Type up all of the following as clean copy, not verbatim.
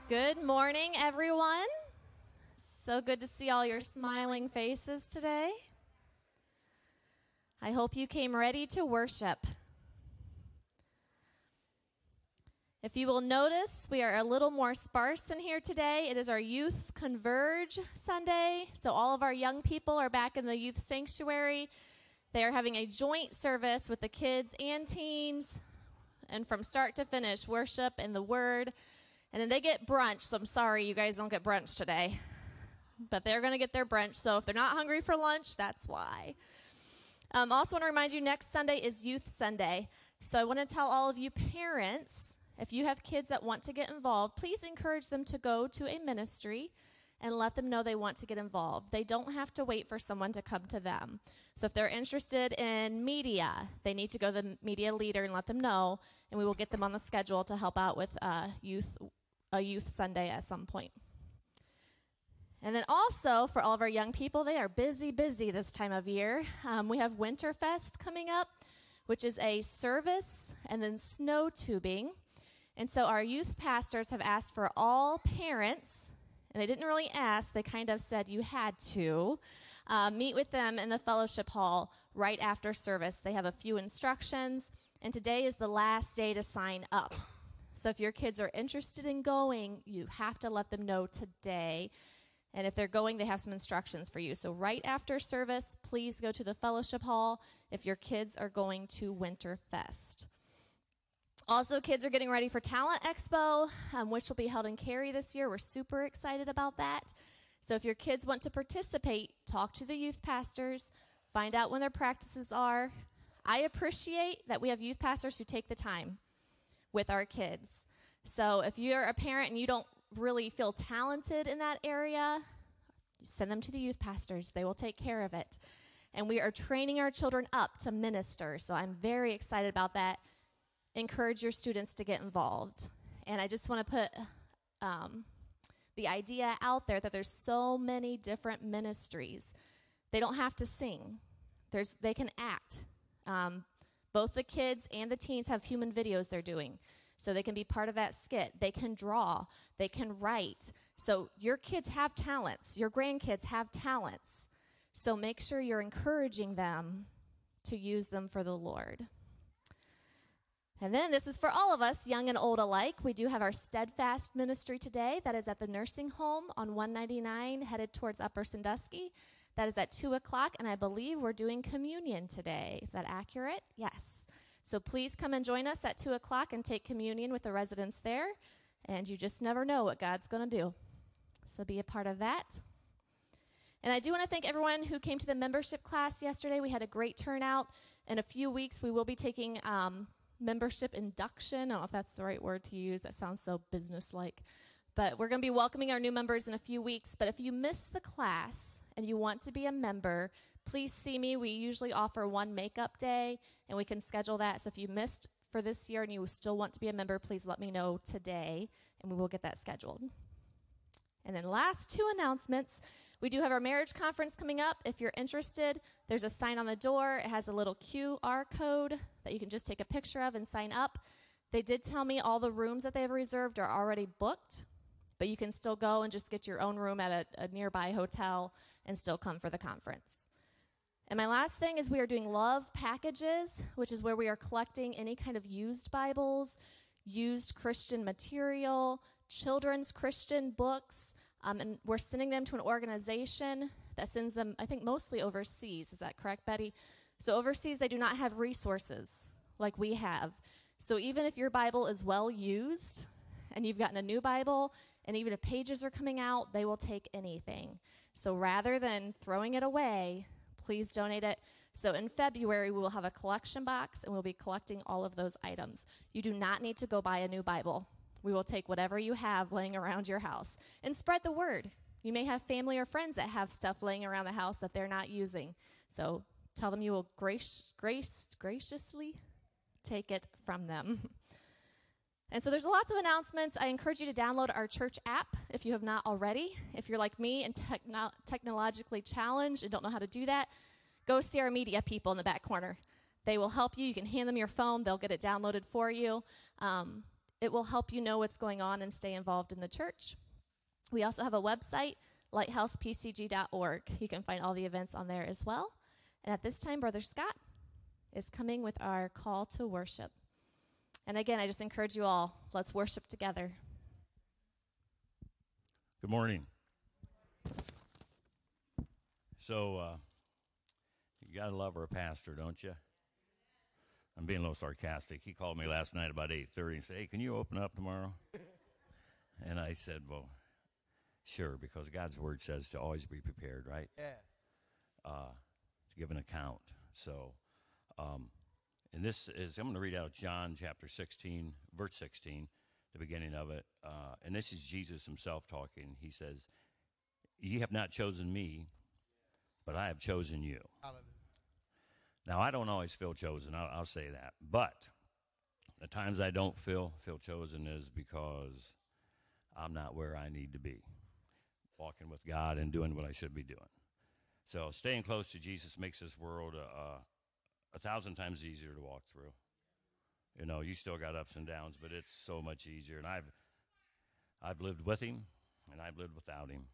Good morning, everyone. So good to see all your smiling faces today. I hope you came ready to worship. If you will notice, we are a little more sparse in here today. It is our Youth Converge Sunday, so all of our young people are back in the youth sanctuary. They are having a joint service with the kids and teens, and from start to finish, worship and the Word. And then they get brunch, so I'm sorry you guys don't get brunch today. But they're going to get their brunch, so if they're not hungry for lunch, that's why. Also want to remind you, next Sunday is Youth Sunday. So I want to tell all of you parents, if you have kids that want to get involved, please encourage them to go to a ministry and let them know they want to get involved. They don't have to wait for someone to come to them. So if they're interested in media, they need to go to the media leader and let them know, and we will get them on the schedule to help out with a youth Sunday at some point. And then also, for all of our young people, they are busy this time of year. We have Winterfest coming up, which is a service and then snow tubing. And so our youth pastors have asked for all parents, and they didn't really ask, they kind of said you had to, meet with them in the fellowship hall right after service. They have a few instructions, and today is the last day to sign up. So if your kids are interested in going, you have to let them know today. And if they're going, they have some instructions for you. So right after service, please go to the fellowship hall if your kids are going to Winterfest. Also, kids are getting ready for Talent Expo, which will be held in Cary this year. We're super excited about that. So if your kids want to participate, talk to the youth pastors, find out when their practices are. I appreciate that we have youth pastors who take the time with our kids. So if you're a parent and you don't really feel talented in that area, send them to the youth pastors. They will take care of it. And we are training our children up to minister. So I'm very excited about that. Encourage your students to get involved. And I just want to put the idea out there that there's so many different ministries. They don't have to sing. They can act. Both the kids and the teens have human videos they're doing. So they can be part of that skit. They can draw. They can write. So your kids have talents. Your grandkids have talents. So make sure you're encouraging them to use them for the Lord. And then this is for all of us, young and old alike. We do have our Steadfast ministry today. That is at the nursing home on 199, headed towards Upper Sandusky. That is at 2 o'clock, and I believe we're doing communion today. Is that accurate? Yes. So please come and join us at 2 o'clock and take communion with the residents there. And you just never know what God's going to do. So be a part of that. And I do want to thank everyone who came to the membership class yesterday. We had a great turnout. In a few weeks, we will be taking membership induction. I don't know if that's the right word to use. That sounds so business-like. But we're going to be welcoming our new members in a few weeks. But if you missed the class and you want to be a member, please see me. We usually offer one makeup day, and we can schedule that. So if you missed for this year and you still want to be a member, please let me know today, and we will get that scheduled. And then last two announcements. We do have our marriage conference coming up. If you're interested, there's a sign on the door. It has a little QR code that you can just take a picture of and sign up. They did tell me all the rooms that they have reserved are already booked, but you can still go and just get your own room at a nearby hotel and still come for the conference. And my last thing is we are doing love packages, which is where we are collecting any kind of used Bibles, used Christian material, children's Christian books, and we're sending them to an organization that sends them, I think, mostly overseas. Is that correct, Betty? So overseas, they do not have resources like we have. So even if your Bible is well used and you've gotten a new Bible, and even if pages are coming out, they will take anything. So rather than throwing it away, please donate it. So in February, we will have a collection box, and we'll be collecting all of those items. You do not need to go buy a new Bible. We will take whatever you have laying around your house and spread the word. You may have family or friends that have stuff laying around the house that they're not using. So tell them you will graciously take it from them. And so there's lots of announcements. I encourage you to download our church app if you have not already. If you're like me and technologically challenged and don't know how to do that, go see our media people in the back corner. They will help you. You can hand them your phone. They'll get it downloaded for you. it will help you know what's going on and stay involved in the church. We also have a website, lighthousepcg.org. You can find all the events on there as well. And at this time, Brother Scott is coming with our call to worship. And again, I just encourage you all, let's worship together. Good morning. So, you got to love our pastor, don't you? I'm being a little sarcastic. He called me last night about 8:30 and said, hey, can you open up tomorrow? And I said, well, sure, because God's word says to always be prepared, right? Yes. To give an account. So, and this is, I'm going to read out John chapter 16, verse 16, the beginning of it. And this is Jesus himself talking. He says, ye have not chosen me, but I have chosen you. Hallelujah. Now, I don't always feel chosen. I'll say that. But the times I don't feel chosen is because I'm not where I need to be, walking with God and doing what I should be doing. So staying close to Jesus makes this world 1,000 times easier to walk through. You know, you still got ups and downs, but it's so much easier. And I've lived with him, and I've lived without him.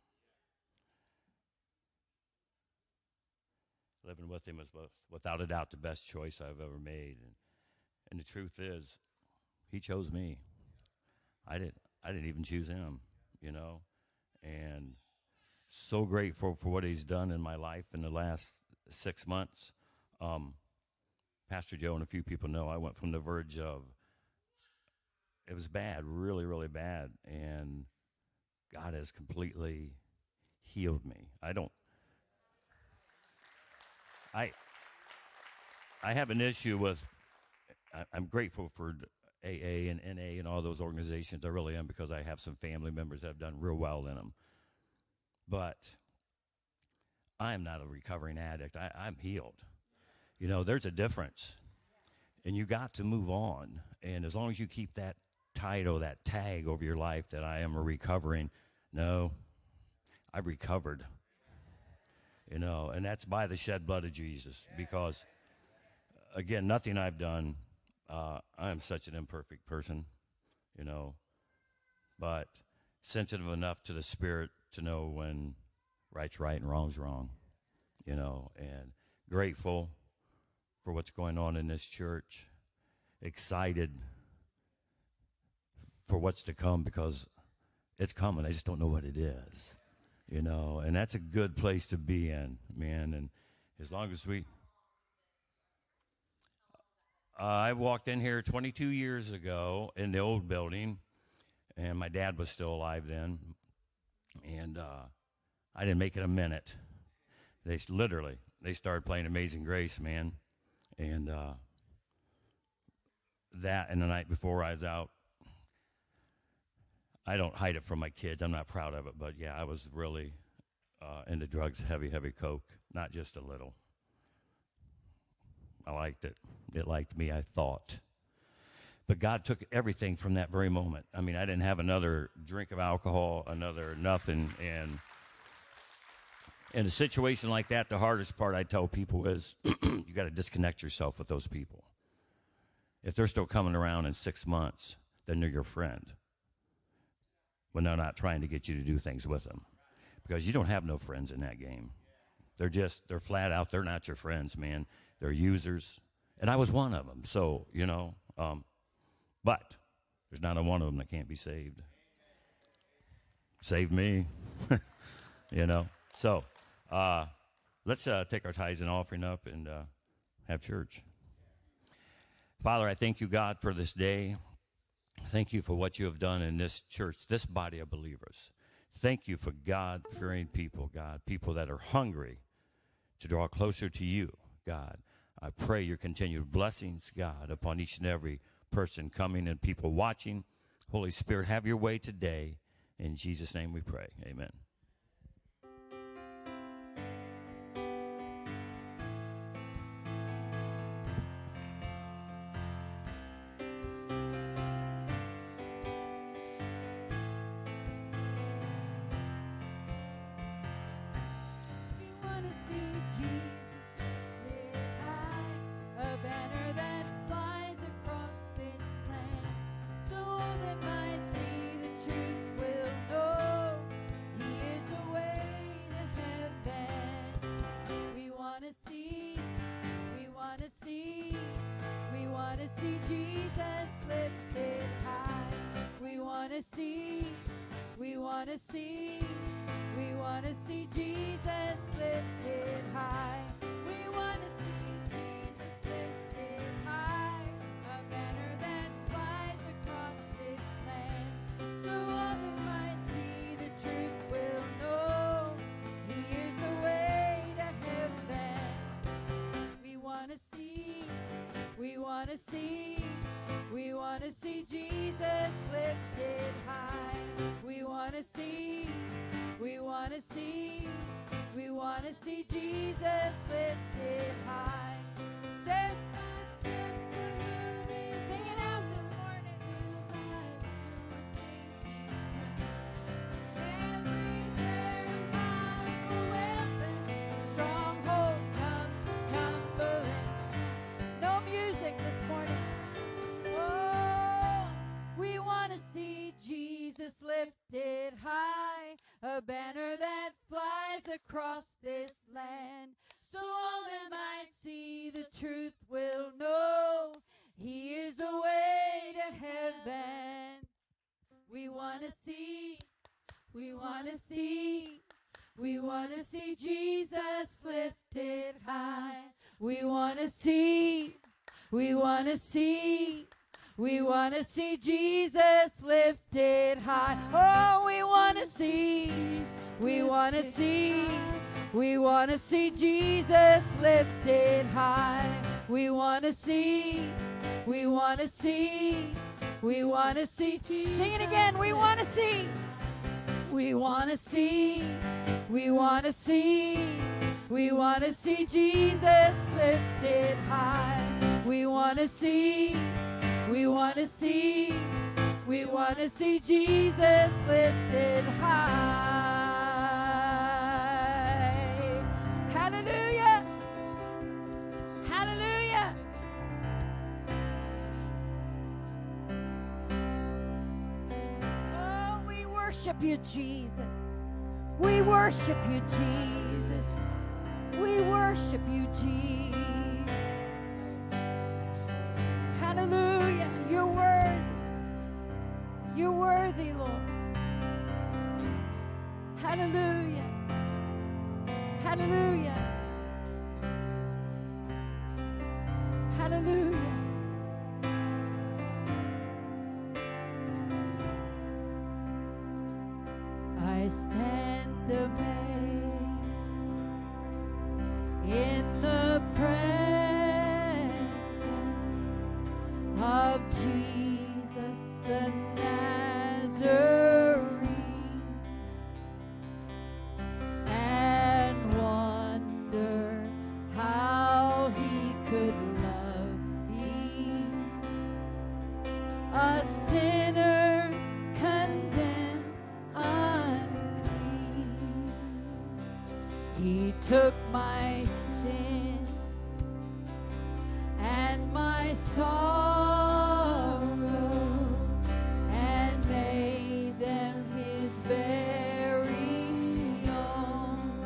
Living with him is without a doubt the best choice I've ever made. And the truth is, he chose me. I didn't even choose him, you know. And so grateful for what he's done in my life in the last 6 months. Pastor Joe and a few people know I went from the verge of, it was bad, really, really bad. And God has completely healed me. I have an issue with, I'm grateful for AA and NA and all those organizations. I really am, because I have some family members that have done real well in them. But I am not a recovering addict. I'm healed. You know, there's a difference. And you got to move on. And as long as you keep that title, that tag over your life that I am a recovering, no, I've recovered. You know, and that's by the shed blood of Jesus. Because, again, nothing I've done, I am such an imperfect person, you know, but sensitive enough to the Spirit to know when right's right and wrong's wrong, you know, and grateful for what's going on in this church, excited for what's to come, because it's coming. I just don't know what it is, you know, and that's a good place to be in, man. And as long as I walked in here 22 years ago in the old building, and my dad was still alive then, and I didn't make it a minute. They started playing Amazing Grace, man, and that and the night before I was out, I don't hide it from my kids. I'm not proud of it, but yeah, I was really into drugs, heavy coke, not just a little. I liked it. It liked me, I thought. But God took everything from that very moment. I mean, I didn't have another drink of alcohol, another nothing. And in a situation like that, the hardest part I tell people is you got to disconnect yourself with those people. If they're still coming around in 6 months, then they're your friend, when they're not trying to get you to do things with them. Because you don't have no friends in that game. They're flat out, they're not your friends, man. They're users. And I was one of them. So, you know, but there's not a one of them that can't be saved. Saved me, you know. So let's take our tithes and offering up and have church. Father, I thank you, God, for this day. Thank you for what you have done in this church, this body of believers. Thank you for God-fearing people, God, people that are hungry to draw closer to you, God. I pray your continued blessings, God, upon each and every person coming and people watching. Holy Spirit, have your way today. In Jesus' name we pray. Amen. A banner that flies across this land, so all want to see Jesus lifted high. We want to see Jesus lifted high, a banner that flies across this land, so all that might see the truth will know He is the way to heaven. We want to see Jesus lifted high. We want to see Jesus lifted high. Step by step, we're moving. Sing it out this morning. Every prayer and powerful weapon, strongholds come tumbling. No music this morning. Oh, we want to see Jesus lifted high, a banner that flies across this land, so all that might see the truth will know He is the way to heaven. We want to see Jesus lifted high. We want to see Jesus lifted high. Oh, we want to see Jesus lifted high. We want to see Jesus. Sing it again. We want to see Jesus lifted high. We want to see Jesus lifted high. Hallelujah. Hallelujah. Oh, we worship you, Jesus. We worship you, Jesus. We worship you, Jesus. Hallelujah. You're worthy. You're worthy, Lord. Hallelujah. Hallelujah. Hallelujah. I stand amazed in the presence of Jesus the Nazarene, and wonder how He could love me, a sinner condemned unclean. He took my sin and my sorrow and made them His very own.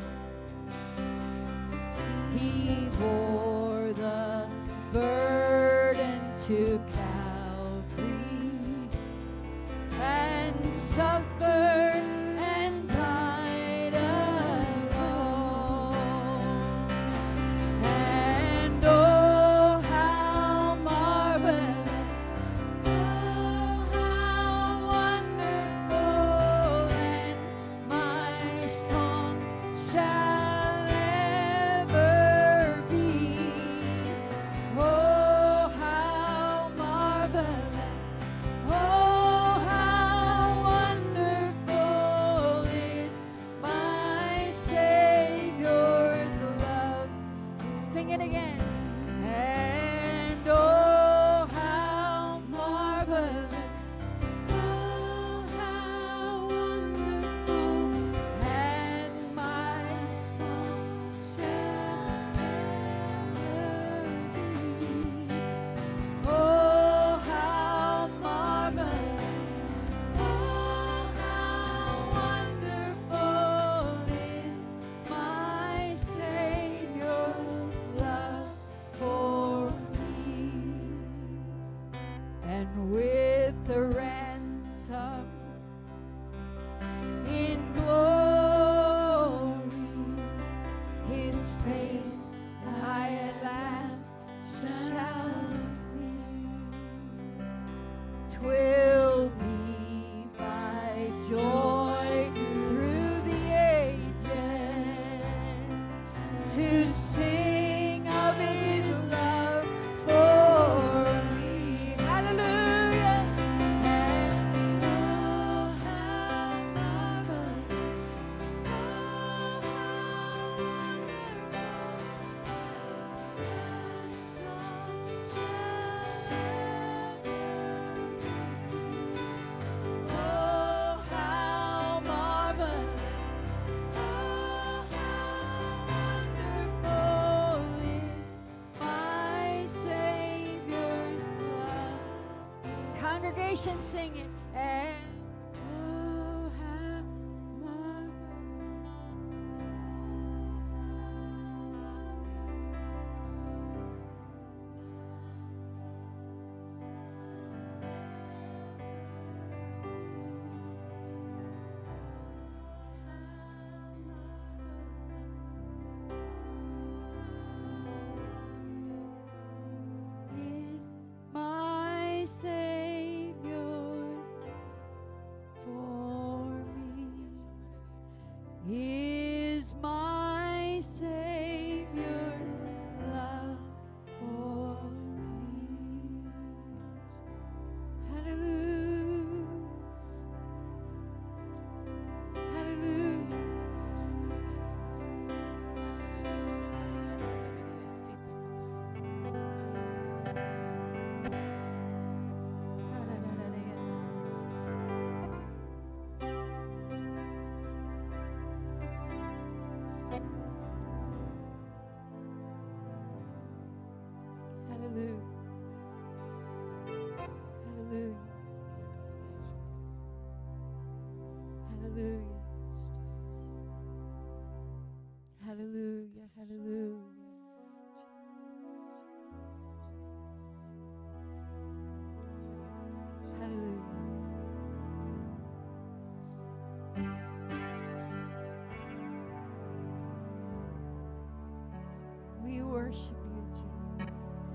He bore the burden to Calvary and suffered and died alone. And oh, how marvelous generation sing it. And oh, how marvelous. Is my Savior's for me? Is my Savior's love for me? Hallelujah. Hallelujah. Hallelujah. Hallelujah. Hallelujah. Hallelujah. Hallelujah. Hallelujah. We worship you, Jesus.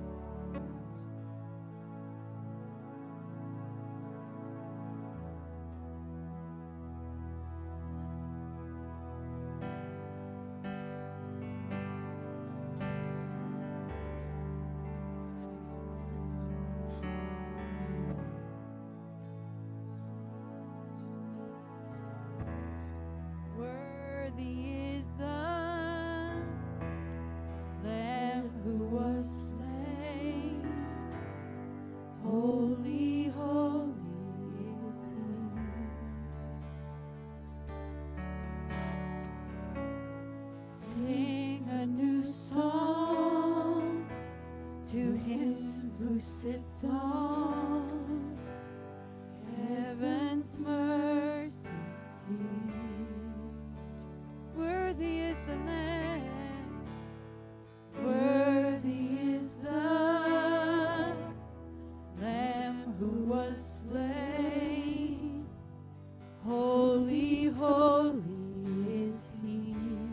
Worthy is the Lamb who was slain. Holy, holy is He. Sing a new song to Him who sits on heaven's mercy seat. Worthy is the Lamb. Worthy is the Lamb who was slain. Holy, holy is He.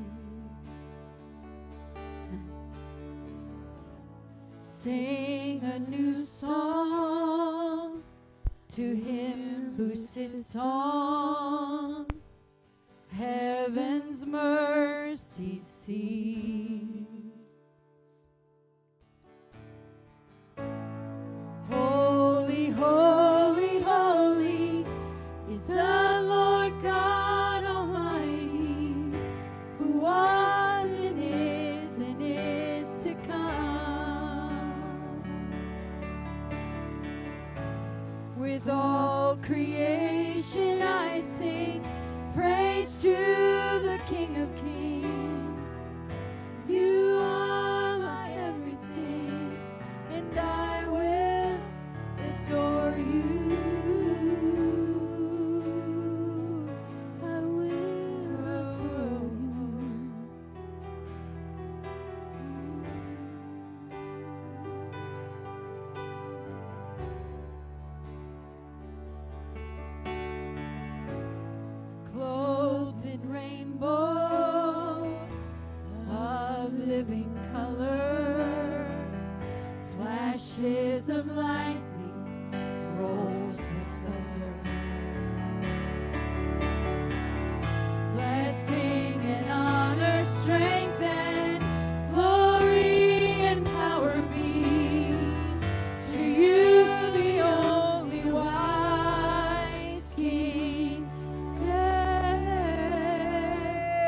Sing a new song to Him who sits on heaven's mercy seat. Holy, holy, holy is the Lord God Almighty, who was and is to come. With all creation I sing praise to the King of Kings. You are my everything, and I will adore you. I will adore you. Clothed in rainbows of living color, flashes of lightning, rolls of thunder. Blessing and honor, strength and glory and power be to you, the only wise King. Yeah.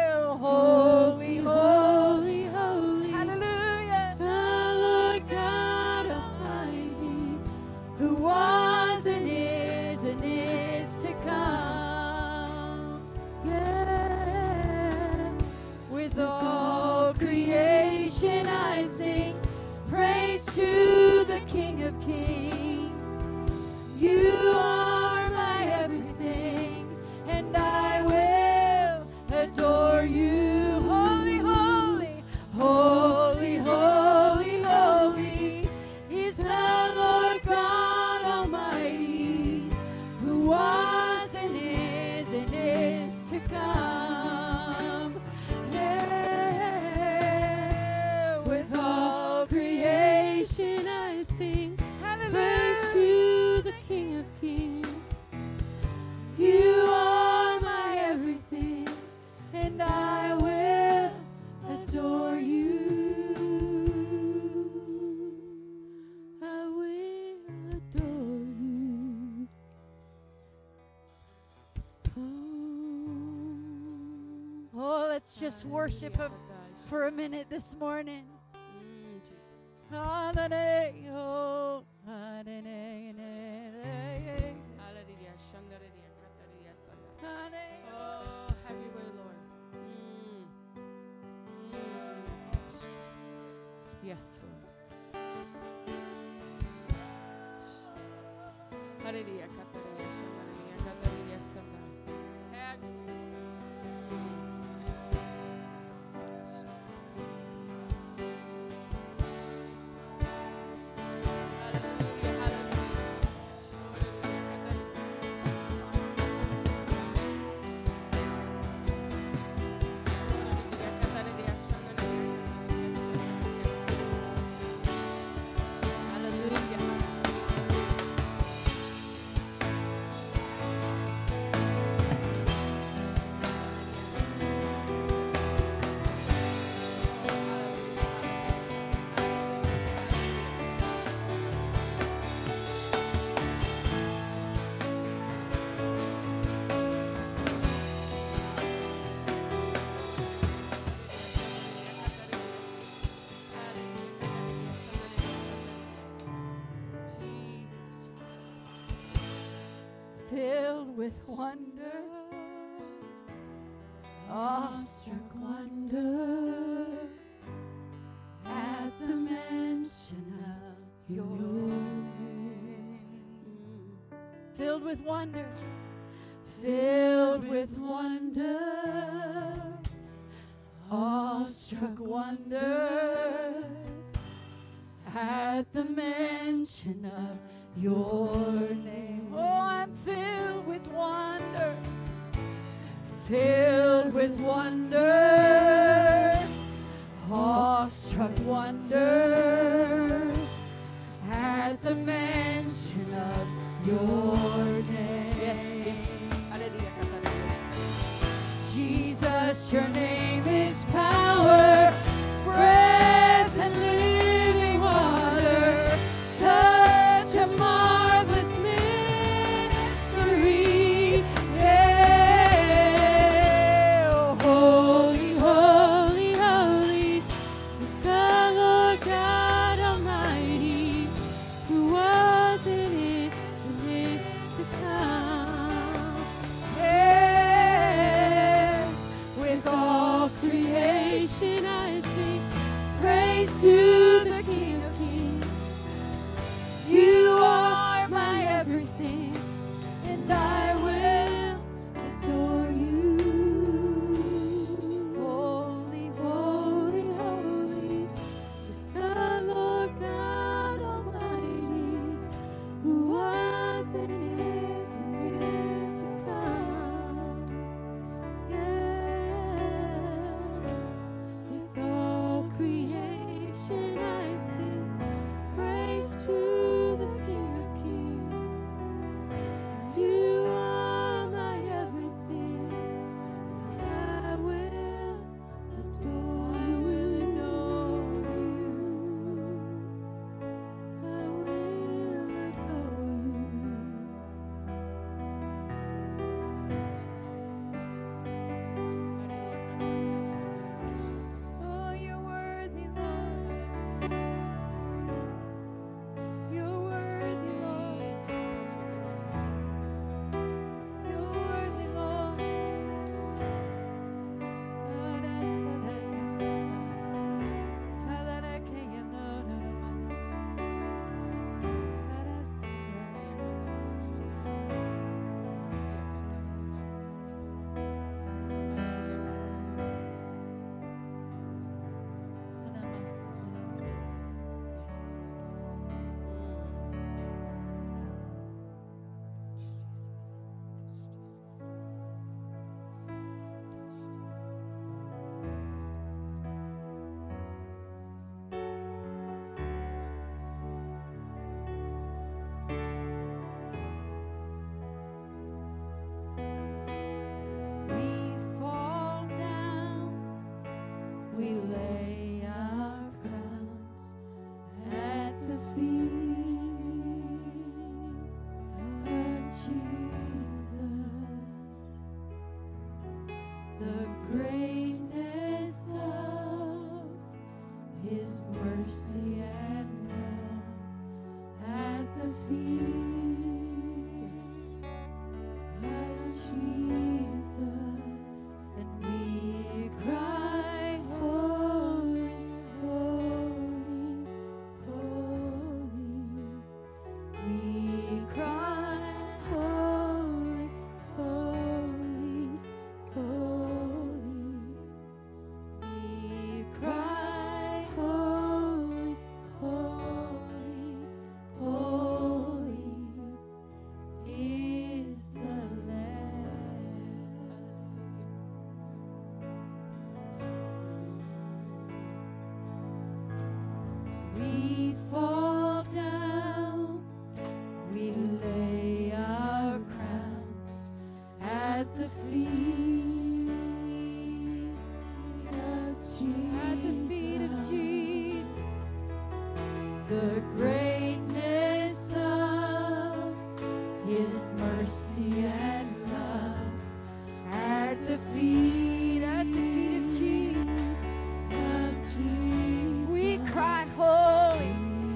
let's just worship Him for a minute this morning. Hallelujah. Oh, hallelujah. Oh, have your way, Lord. Yes, Lord. Hallelujah. Filled with wonder, awestruck wonder at the mention of your name. Filled with wonder, filled with wonder, awestruck wonder at the mention of your name. Oh, I'm filled with wonder, filled with wonder, awestruck wonder at the mention of your name. Yes, yes. Jesus, your name is power, breath and living water. Such a marvelous mystery. Yeah. Oh, holy, holy, holy is the Lord God Almighty, who was and is to come. Yeah. With all creation I sing praise to the King of Kings. You are my everything, and I will adore you. Holy, holy, holy is the Lord God Almighty, who was and is to come. Yeah. With all creation I sing praise to the King of Kings. You are my everything, and I will adore you. I will adore you. Oh, you're worthy, Lord. You're worthy, Lord. You're worthy, Lord. We fall down, we lay our crowns at the feet of Jesus. the greatness of His mercy and love at the feet of Jesus, and we cry, holy, holy, holy. We cry, holy, holy, holy. We cry, holy, holy, holy is the Lamb. We fall down, we lay our crowns at the feet of Jesus. At the feet of Jesus, the greatness of His mercy and love at the feet of Jesus. We cry, holy,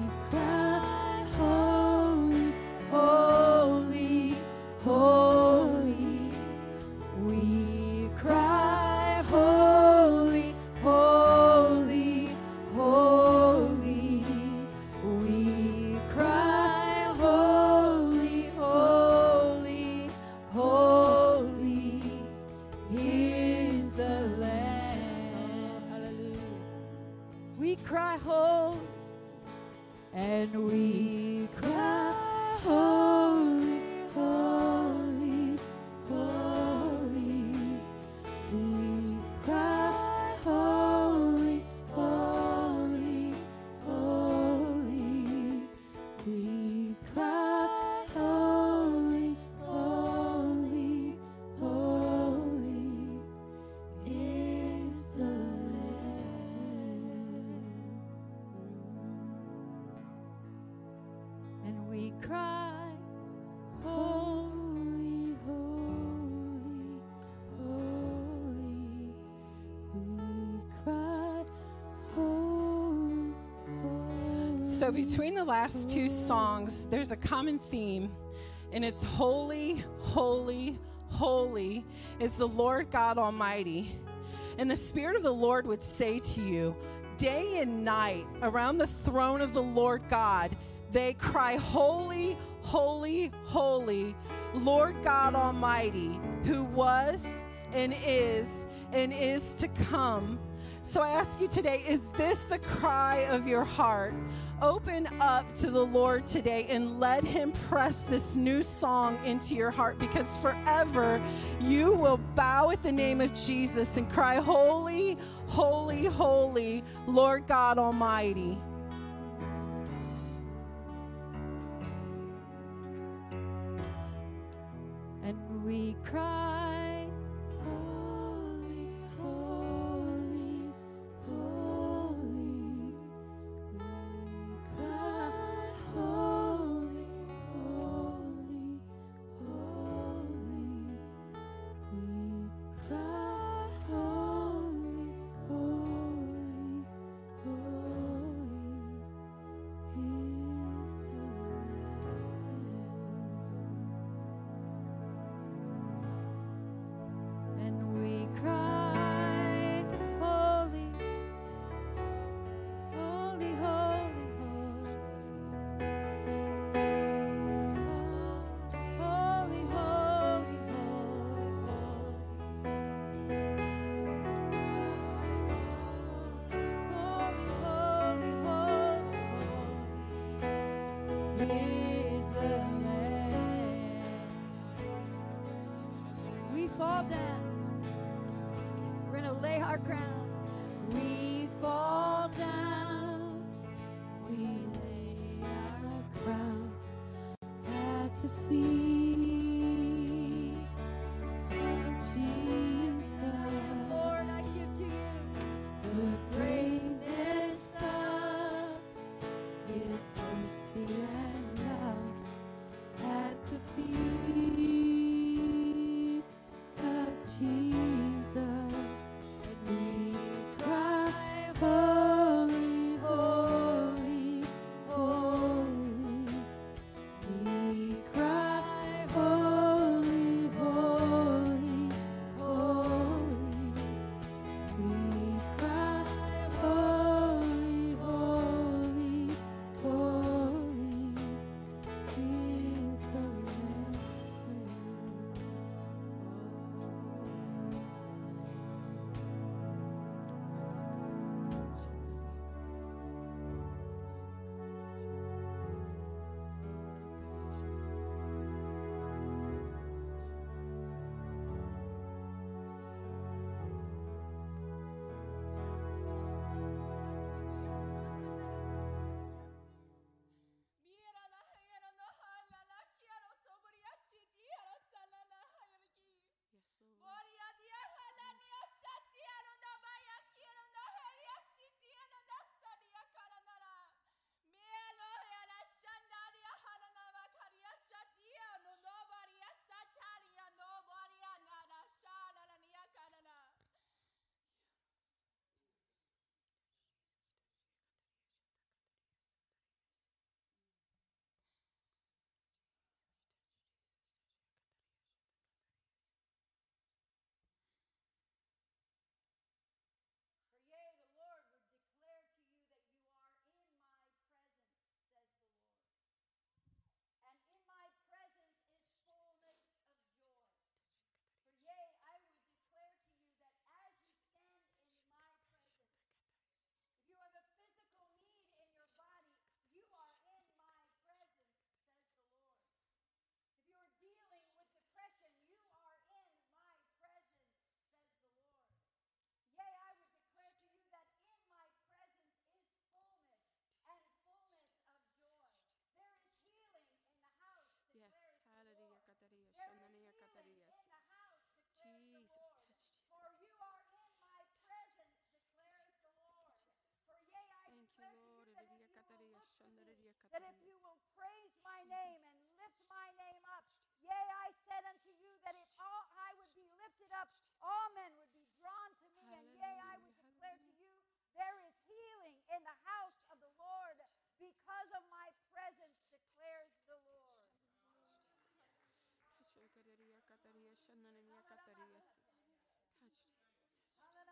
holy, holy, holy. We cry, holy, holy, holy. We cry, holy, holy, holy is the Lamb. Hallelujah. We cry, holy, and we cry, holy, holy, holy. We cry, holy, holy, holy. We cry, holy, holy, holy is the Lamb. And we cry, holy, holy, holy. We cry, holy, holy. So between the last two songs, there's a common theme, and it's holy, holy, holy is the Lord God Almighty. And the Spirit of the Lord would say to you, day and night around the throne of the Lord God, they cry, holy, holy, holy, Lord God Almighty, who was and is to come. So I ask you today, is this the cry of your heart? Open up to the Lord today and let Him press this new song into your heart, because forever you will bow at the name of Jesus and cry, holy, holy, holy, Lord God Almighty. And we cry, holy, holy, holy. We cry, holy, holy, holy. We cry, holy, holy, holy is the Lamb. And we cry, holy, holy, holy, holy, holy, is the Lamb. We fall down. We're going to lay our crowns. We fall down. We lay our crown at the feet of Jesus. Lord, I give to you the greatness of His mercy and love at the feet of Jesus. that if you will praise my name and lift my name up, yea, I said unto you that if all I would be lifted up, all men would be drawn to me, and yea, I would declare to you, there is healing in the house of the Lord because of my presence, declares the Lord. Touch Jesus.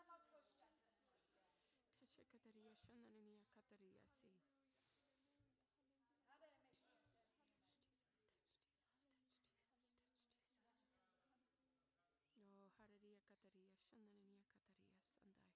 Touch Kataria Shanania Kataria see. Oh, Hararia Kataria Shanania Kataria Sandai.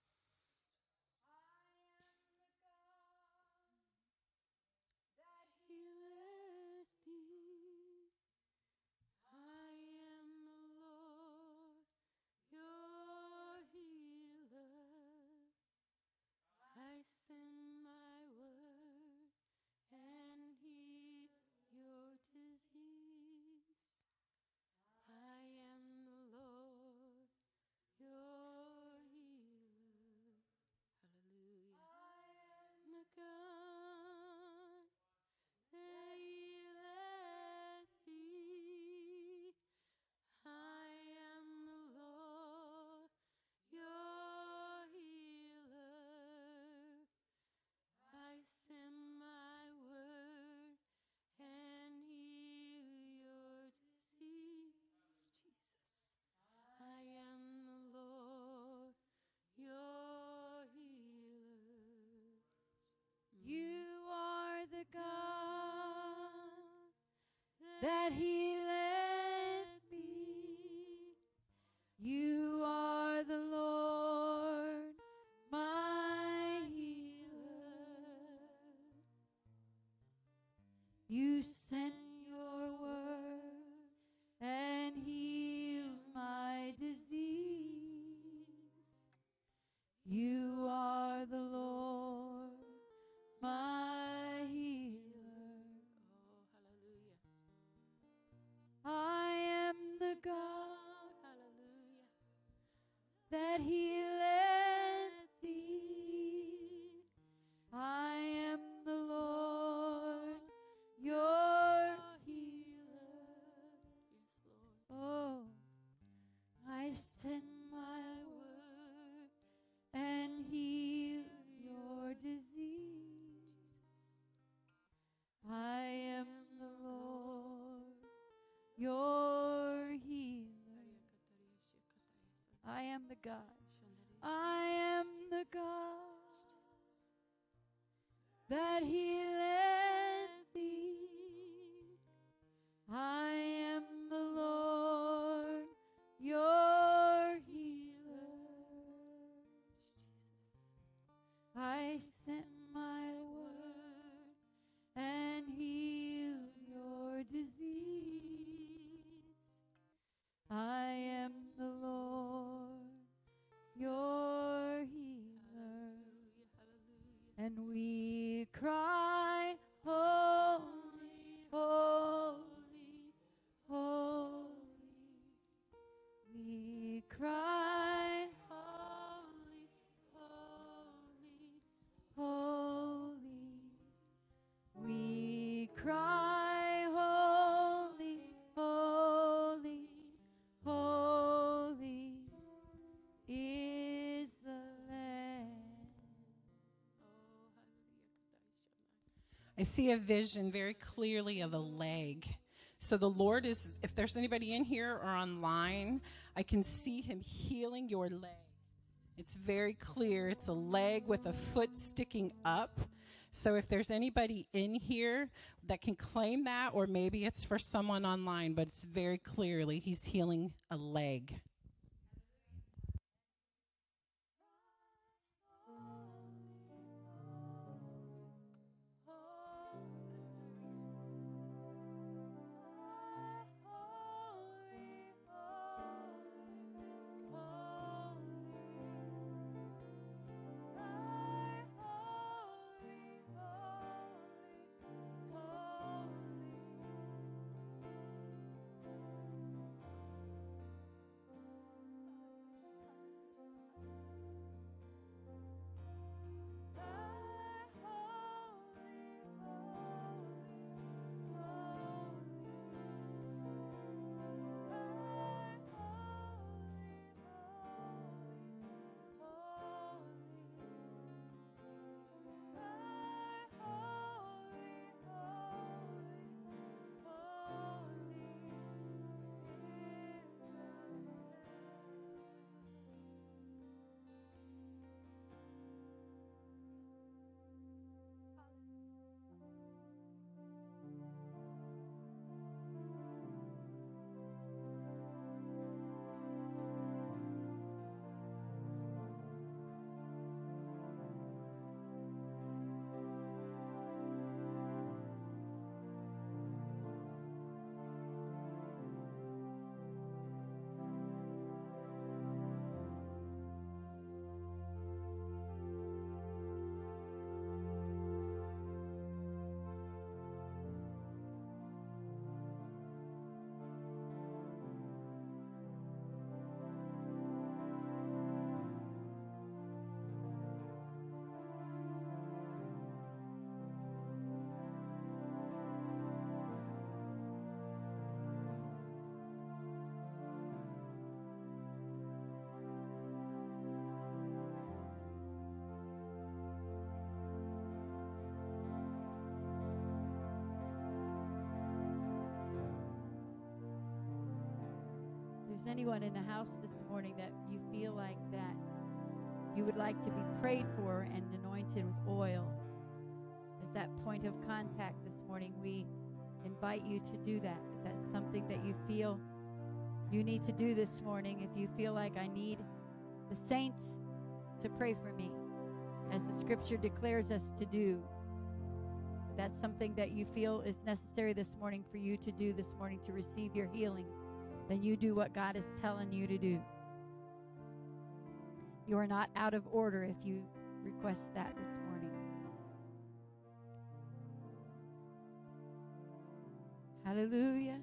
I am the God that Healeth thee. I am the Lord, your healer. I send my word and heal your disease. I am the Lord, your healer. Hallelujah. I am the God that healeth thee. I am the Lord, your healer. I send my word and heal your disease, Jesus. I am the Lord, your healer. You are the God that healeth thee. You are the Lord, my healer. You sent your word and healed my disease. You are the Lord, my healer. Oh, hallelujah. I am the God Hallelujah. that healeth thee. I am the Lord, your healer. Yes, Lord. Oh, I send my word and heal your disease. I am the Lord, your healer. I am the God. I am the God that healeth thee. I am the Lord, your healer. I sent my word and heal your disease. I am the Lord, your healer. And we cry, holy, holy, holy. We cry, holy, holy, holy. We cry, holy, holy, holy is the Lamb. Oh, hallelujah. I see a vision very clearly of a leg. So the Lord is, if there's anybody in here or online, I can see him healing your leg. It's very clear. It's a leg with a foot sticking up. So if there's anybody in here that can claim that, or maybe it's for someone online, but it's very clearly he's healing a leg. there's anyone in the house this morning that you feel like that you would like to be prayed for and anointed with oil, as that point of contact this morning, we invite you to do that. If that's something that you feel you need to do this morning, if you feel like I need the saints to pray for me, as the scripture declares us to do, if that's something that you feel is necessary this morning for you to do this morning to receive your healing, then you do what God is telling you to do. You are not out of order if you request that this morning. Hallelujah.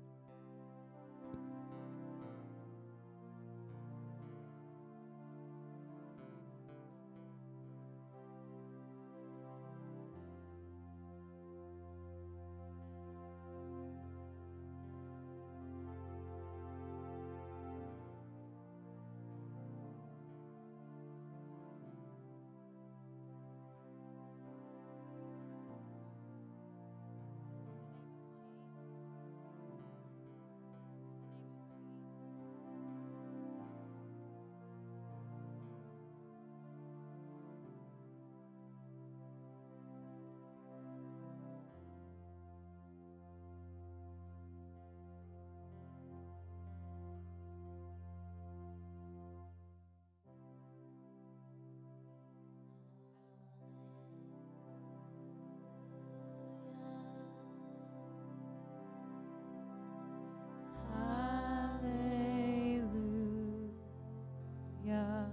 Hallelujah.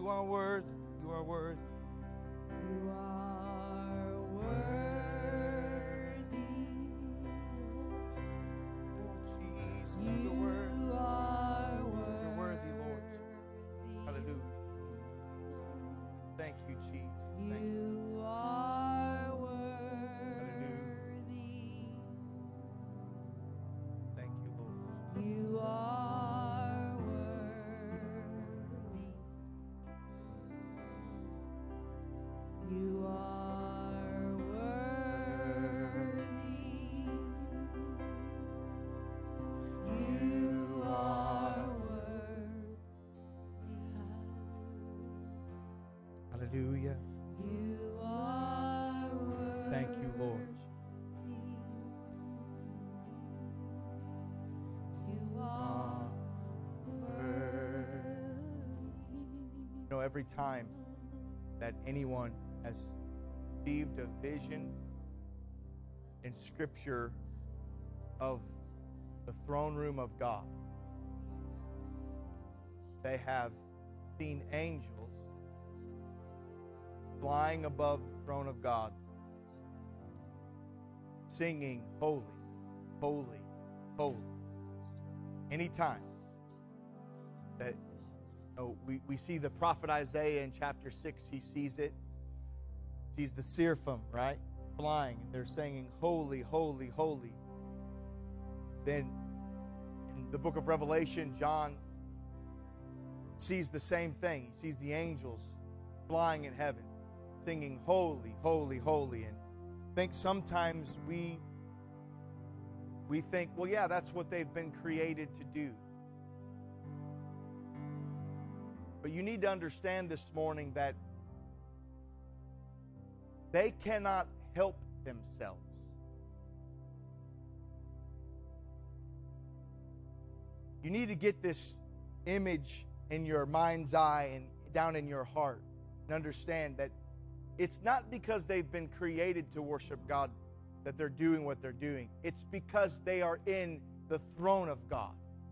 You are worthy. You are worthy. You are worthy. Oh, Jesus, you're worthy. You are You're worthy, Lord. Hallelujah. Thank you, Jesus. Thank you. You are worthy. Thank you, Lord. You are worthy. You are worthy. You are worthy. Hallelujah. You are worthy. Thank you, Lord. You are You know, every time that anyone has received a vision in Scripture of the throne room of God, they have seen angels flying above the throne of God, singing, "Holy, holy, holy." Anytime that we see the prophet Isaiah in chapter 6, he sees it. Sees the seraphim, right, flying, and they're singing, "Holy, holy, holy." Then in the book of Revelation, John sees the same thing. He sees the angels flying in heaven, singing, "Holy, holy, holy." And I think sometimes we think, well, yeah, that's what they've been created to do. But you need to understand this morning that they cannot help themselves. You need to get this image in your mind's eye and down in your heart and understand that it's not because they've been created to worship God that they're doing what they're doing. It's because they are in the throne of God.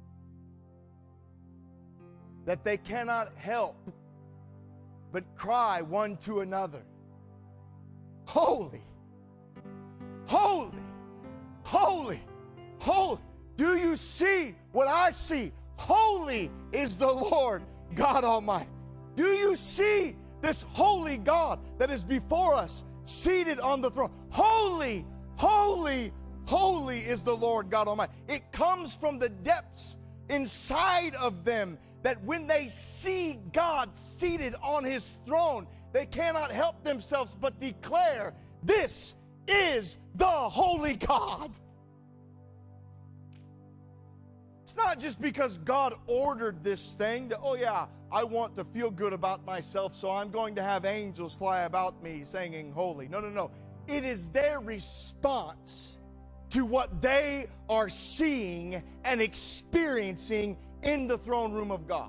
That they cannot help but cry one to another, "Holy, holy, holy, holy." Do you see what I see? Holy is the Lord God Almighty. Do you see this holy God that is before us, seated on the throne? Holy, holy, holy is the Lord God Almighty. It comes from the depths inside of them that when they see God seated on his throne, they cannot help themselves but declare, "This is the holy God." It's not just because God ordered this thing that, oh yeah, I want to feel good about myself, so I'm going to have angels fly about me singing holy. No, no, no. It is their response to what they are seeing and experiencing in the throne room of God.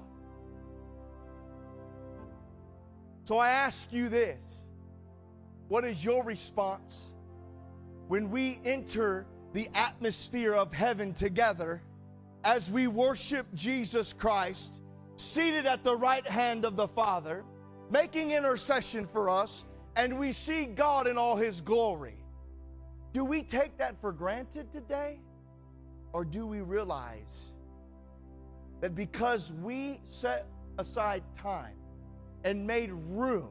So I ask you this: what is your response when we enter the atmosphere of heaven together as we worship Jesus Christ, seated at the right hand of the Father, making intercession for us, and we see God in all his glory? Do we take that for granted today? Or do we realize that because we set aside time and made room,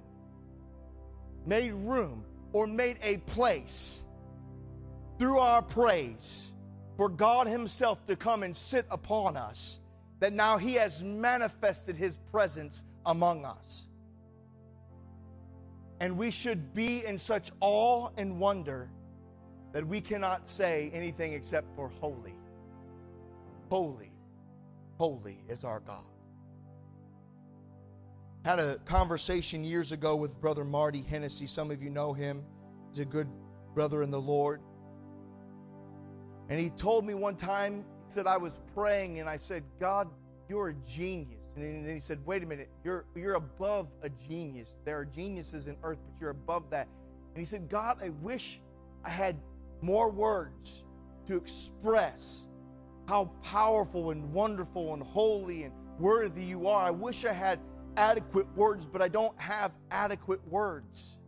or made a place through our praise for God himself to come and sit upon us, that now he has manifested his presence among us? And we should be in such awe and wonder that we cannot say anything except for holy, holy, holy is our God. Had a conversation years ago with Brother Marty Hennessy. Some of you know him. He's a good brother in the Lord. And he told me one time, he said, I was praying and I said, "God, you're a genius." And then he said, "Wait a minute, you're above a genius. There are geniuses in earth, but you're above that." And he said, "God, I wish I had more words to express how powerful and wonderful and holy and worthy you are. I wish I had adequate words, but I don't have adequate words.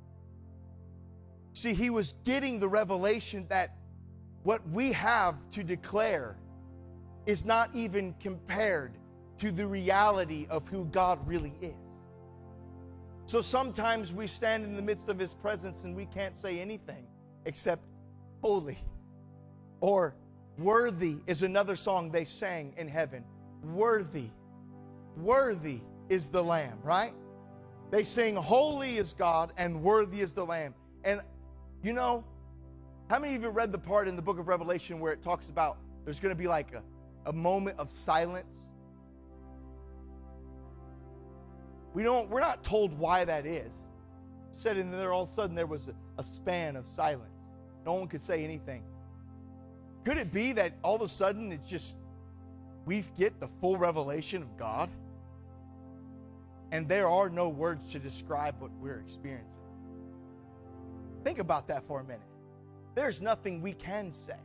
See, he was getting the revelation that what we have to declare is not even compared to the reality of who God really is. So sometimes we stand in the midst of his presence and we can't say anything except holy. Or worthy is another song they sang in heaven. Worthy, worthy is the Lamb, right? They sing holy is God and worthy is the Lamb. And you know, how many of you read the part in the book of Revelation where it talks about there's going to be like a moment of silence? We're not told why that is. It said in there all of a sudden there was a span of silence. No one could say anything. Could it be that all of a sudden it's just we get the full revelation of God and there are no words to describe what we're experiencing? Think about that for a minute. There's nothing we can say.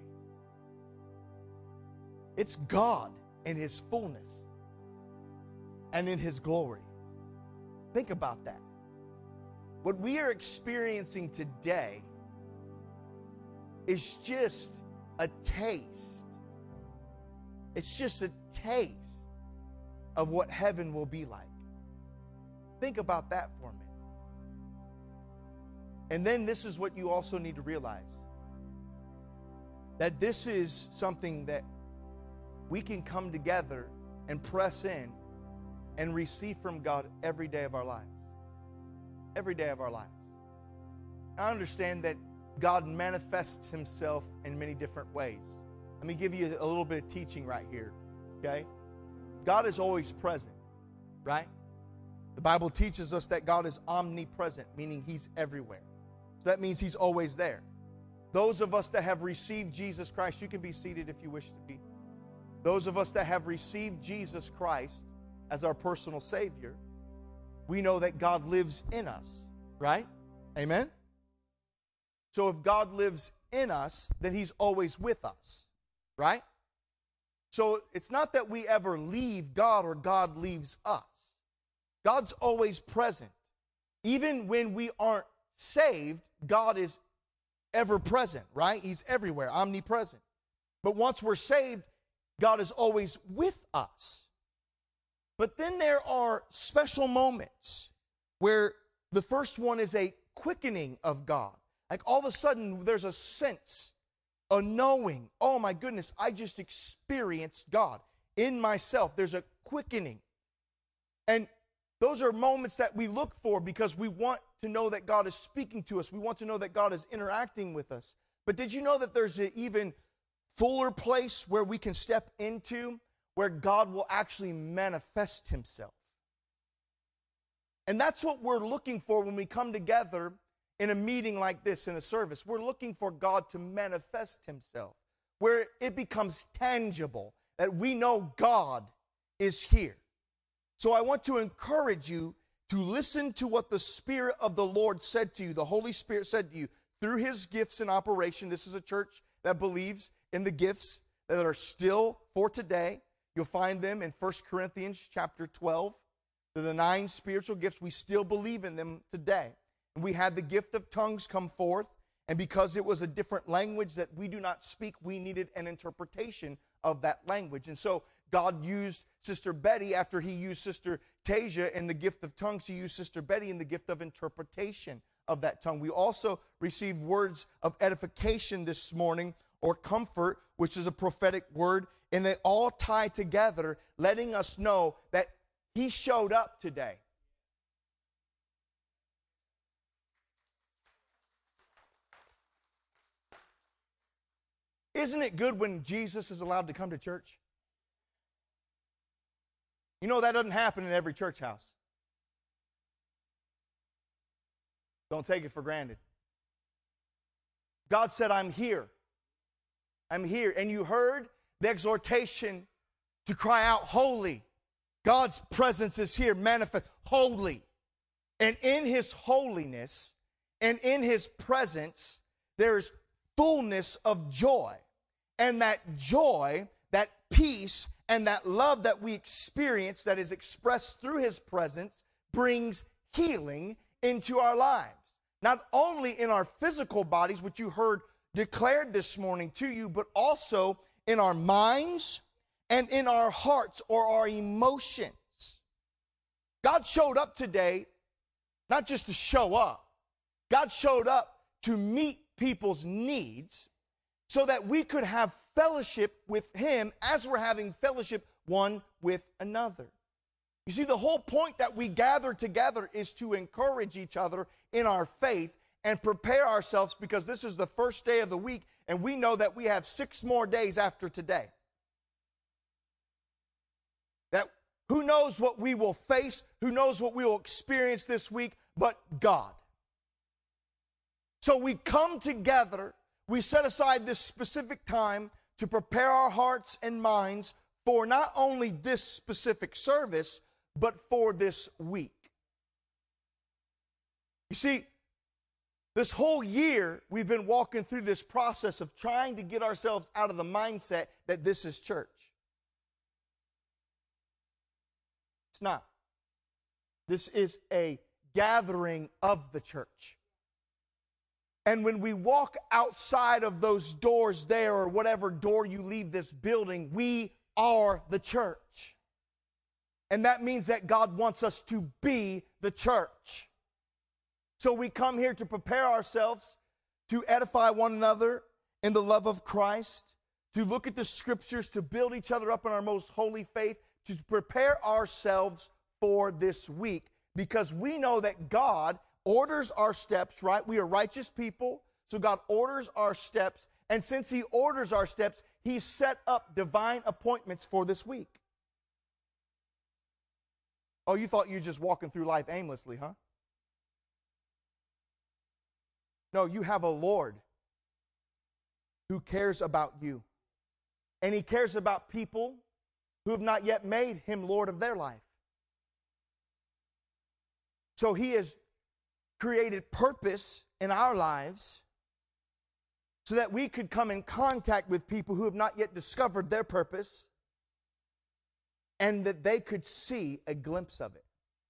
It's God in his fullness and in his glory. Think about that. What we are experiencing today is just a taste. It's just a taste of what heaven will be like. Think about that for a minute. And then this is what you also need to realize. That this is something that we can come together and press in and receive from God every day of our lives. Every day of our lives. I understand that God manifests himself in many different ways. Let me give you a little bit of teaching right here, okay? God is always present, right? The Bible teaches us that God is omnipresent, meaning he's everywhere. So that means he's always there. Those of us that have received Jesus Christ, you can be seated if you wish to be. Those of us that have received Jesus Christ as our personal Savior, we know that God lives in us, right? Amen? So if God lives in us, then he's always with us, right? So it's not that we ever leave God or God leaves us. God's always present. Even when we aren't saved, God is ever present, right? He's everywhere, omnipresent. But once we're saved, God is always with us. But then there are special moments where the first one is a quickening of God. Like all of a sudden there's a sense, a knowing, oh my goodness, I just experienced God. In myself, there's a quickening. And those are moments that we look for because we want to know that God is speaking to us. We want to know that God is interacting with us. But did you know that there's an even fuller place where we can step into where God will actually manifest himself? And that's what we're looking for when we come together in a meeting like this, in a service. We're looking for God to manifest himself, where it becomes tangible, that we know God is here. So I want to encourage you to listen to what the Spirit of the Lord said to you, the Holy Spirit said to you, through his gifts in operation. This is a church that believes in the gifts that are still for today. You'll find them in 1 Corinthians chapter 12. They're the 9 spiritual gifts. We still believe in them today. And we had the gift of tongues come forth, and because it was a different language that we do not speak, we needed an interpretation of that language. And so God used Sister Betty after he used Sister Tasia in the gift of tongues. He used Sister Betty in the gift of interpretation of that tongue. We also received words of edification this morning, or comfort, which is a prophetic word, and they all tie together, letting us know that he showed up today. Isn't it good when Jesus is allowed to come to church? You know that doesn't happen in every church house. Don't take it for granted. God said, I'm here. I'm here. And you heard the exhortation to cry out, holy. God's presence is here, manifest, holy. And in his holiness and in his presence, there's fullness of joy. And that joy, that peace, And that love that we experience, that is expressed through his presence, brings healing into our lives. Not only in our physical bodies, which you heard declared this morning to you, but also in our minds and in our hearts or our emotions. God showed up today, not just to show up. God showed up to meet people's needs so that we could have fellowship with him as we're having fellowship one with another. You see, the whole point that we gather together is to encourage each other in our faith and prepare ourselves, because this is the first day of the week and we know that we have 6 more days after today. That who knows what we will face, who knows what we will experience this week, but God. So we come together, we set aside this specific time to prepare our hearts and minds for not only this specific service, but for this week. You see, this whole year we've been walking through this process of trying to get ourselves out of the mindset that this is church. It's not. This is a gathering of the church. And when we walk outside of those doors there, or whatever door you leave this building, we are the church. And that means that God wants us to be the church. So we come here to prepare ourselves, to edify one another in the love of Christ, to look at the scriptures, to build each other up in our most holy faith, to prepare ourselves for this week. Because we know that God orders our steps, right? We are righteous people, so God orders our steps. And since he orders our steps, he set up divine appointments for this week. Oh, you thought you were just walking through life aimlessly, huh? No, you have a Lord who cares about you. And he cares about people who have not yet made him Lord of their life. So he has created purpose in our lives so that we could come in contact with people who have not yet discovered their purpose, and that they could see a glimpse of it.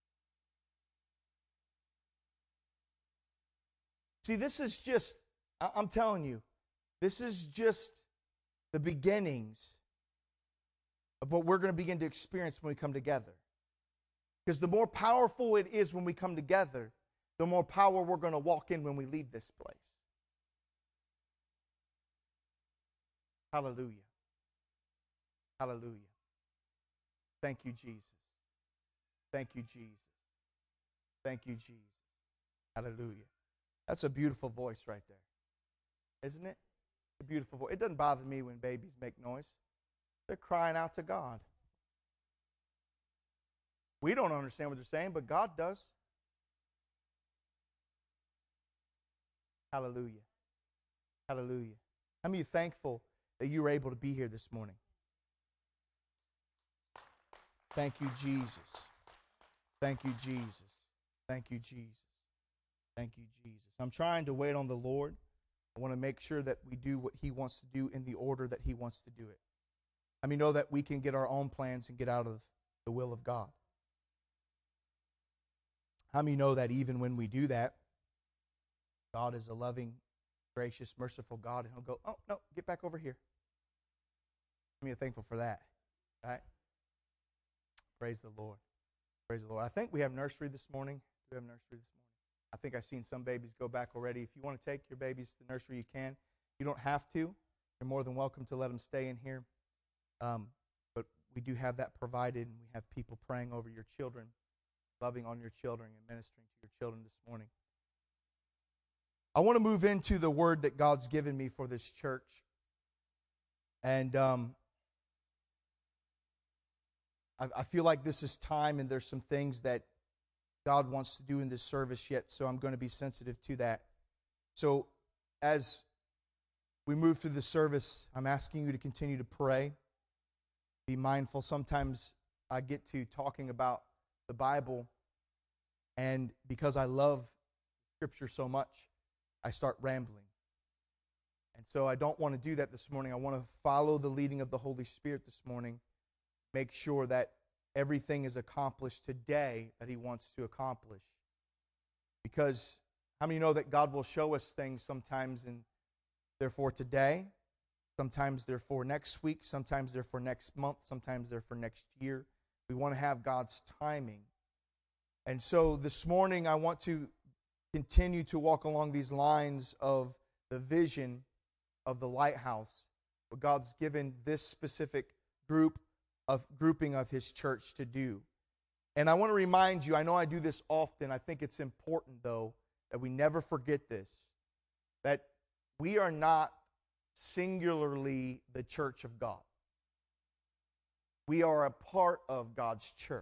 See, this is just, I'm telling you, this is just the beginnings of what we're going to begin to experience when we come together. Because the more powerful it is when we come together, the more power we're going to walk in when we leave this place. Hallelujah. Hallelujah. Thank you, Jesus. Thank you, Jesus. Thank you, Jesus. Hallelujah. That's a beautiful voice right there. Isn't it? A beautiful voice. It doesn't bother me when babies make noise. They're crying out to God. We don't understand what they're saying, but God does. Hallelujah. Hallelujah. How many of you thankful that you were able to be here this morning? Thank you, Jesus. Thank you, Jesus. Thank you, Jesus. Thank you, Jesus. I'm trying to wait on the Lord. I want to make sure that we do what he wants to do in the order that he wants to do it. I mean, know that we can get our own plans and get out of the will of God. How many know that even when we do that, God is a loving, gracious, merciful God, and he'll go, oh, no, get back over here. I mean, I'm thankful for that, right? Praise the Lord. Praise the Lord. I think we have nursery this morning. Do we have nursery this morning? I think I've seen some babies go back already. If you want to take your babies to nursery, you can. You don't have to. You're more than welcome to let them stay in here. But we do have that provided, and we have people praying over your children, loving on your children, and ministering to your children this morning. I want to move into the word that God's given me for this church. And I feel like this is time, and there's some things that God wants to do in this service yet, so I'm going to be sensitive to that. So as we move through the service, I'm asking you to continue to pray. Be mindful. Sometimes I get to talking about the Bible, and because I love Scripture so much, I start rambling. And so I don't want to do that this morning. I want to follow the leading of the Holy Spirit this morning make sure that everything is accomplished today that He wants to accomplish. Because how many know that God will show us things sometimes and they're for today, sometimes they're for next week, sometimes they're for next month, sometimes they're for next year. We want to have God's timing. And so this morning I want to continue to walk along these lines of the vision of the lighthouse, what God's given this specific grouping of His church to do. And I want to remind you, I know I do this often, I think it's important though, that we never forget this, that we are not singularly the church of God. We are a part of God's church.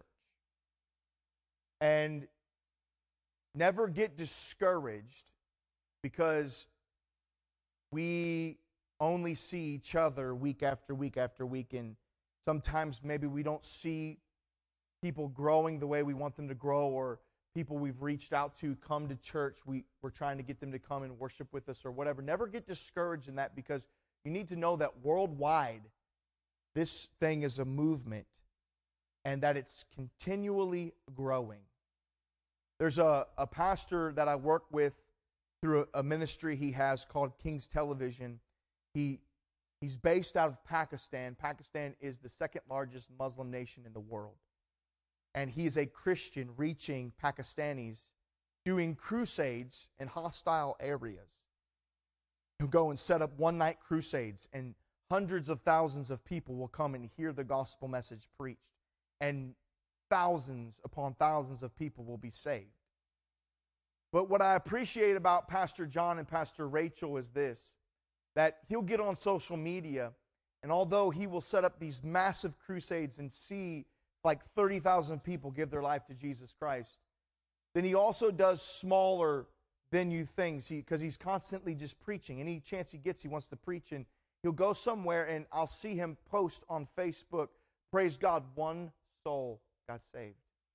And never get discouraged because we only see each other week after week after week, and sometimes maybe we don't see people growing the way we want them to grow, or people we've reached out to come to church. We're trying to get them to come and worship with us or whatever. Never get discouraged in that, because you need to know that worldwide this thing is a movement and that it's continually growing. There's a pastor that I work with through a ministry he has called King's Television. He's based out of Pakistan. Pakistan is the second largest Muslim nation in the world. And he is a Christian reaching Pakistanis, doing crusades in hostile areas. He'll go and set up one-night crusades, and hundreds of thousands of people will come and hear the gospel message preached. And thousands upon thousands of people will be saved. But what I appreciate about Pastor John and Pastor Rachel is this, that he'll get on social media, and although he will set up these massive crusades and see like 30,000 people give their life to Jesus Christ, then he also does smaller venue things because he's constantly just preaching. Any chance he gets, he wants to preach, and he'll go somewhere and I'll see him post on Facebook, praise God, one soul got saved.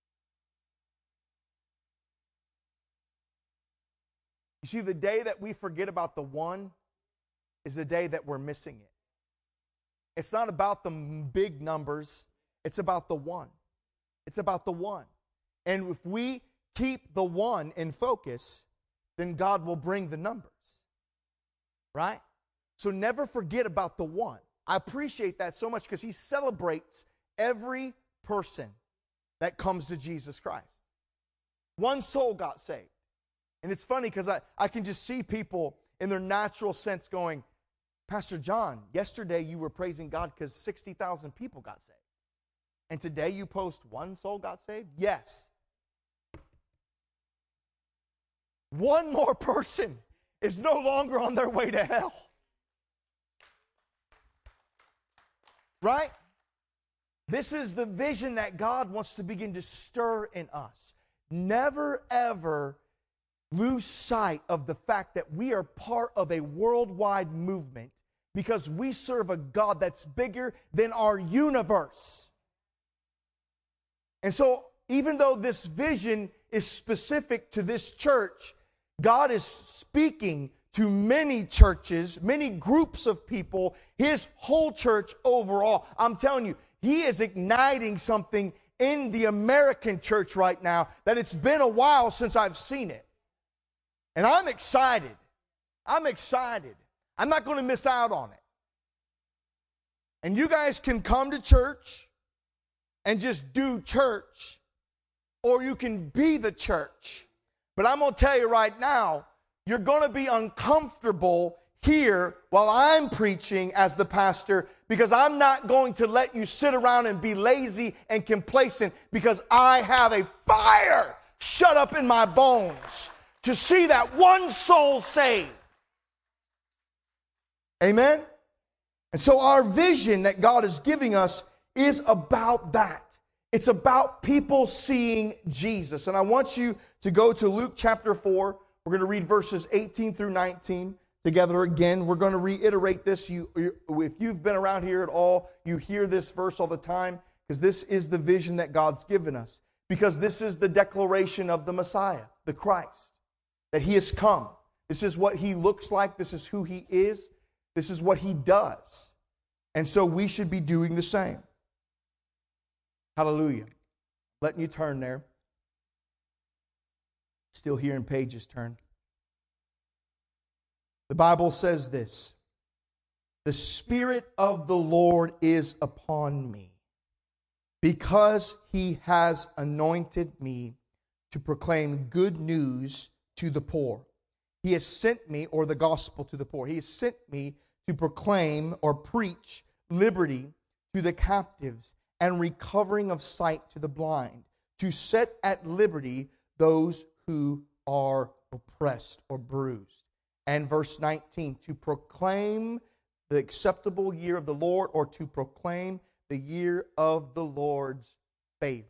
You see, the day that we forget about the one is the day that we're missing it. It's not about the big numbers. It's about the one. It's about the one. And if we keep the one in focus, then God will bring the numbers. Right? So never forget about the one. I appreciate that so much because He celebrates every person that comes to Jesus Christ. One soul got saved. And it's funny because I can just see people in their natural sense going, Pastor John, yesterday you were praising God because 60,000 people got saved. And today you post one soul got saved? Yes. One more person is no longer on their way to hell. Right? This is the vision that God wants to begin to stir in us. Never, ever lose sight of the fact that we are part of a worldwide movement because we serve a God that's bigger than our universe. And so, even though this vision is specific to this church, God is speaking to many churches, many groups of people, His whole church overall. I'm telling you, He is igniting something in the American church right now that it's been a while since I've seen it. And I'm excited. I'm excited. I'm not going to miss out on it. And you guys can come to church and just do church, or you can be the church. But I'm going to tell you right now, you're going to be uncomfortable here while I'm preaching as the pastor, because I'm not going to let you sit around and be lazy and complacent, because I have a fire shut up in my bones to see that one soul saved. Amen? And so our vision that God is giving us is about that. It's about people seeing Jesus. And I want you to go to Luke chapter 4. We're going to read verses 18 through 19 together again. We're going to reiterate this. If you've been around here at all, you hear this verse all the time, because this is the vision that God's given us. Because this is the declaration of the Messiah, the Christ, that He has come. This is what He looks like. This is who He is. This is what He does. And so we should be doing the same. Hallelujah. Letting you turn there. Still hearing pages turn. The Bible says this. The Spirit of the Lord is upon me, because He has anointed me to proclaim good news to the poor. He has sent me, or the gospel to the poor. He has sent me to proclaim or preach liberty to the captives and recovering of sight to the blind, to set at liberty those who are oppressed or bruised. And verse 19, to proclaim the acceptable year of the Lord, or to proclaim the year of the Lord's favor.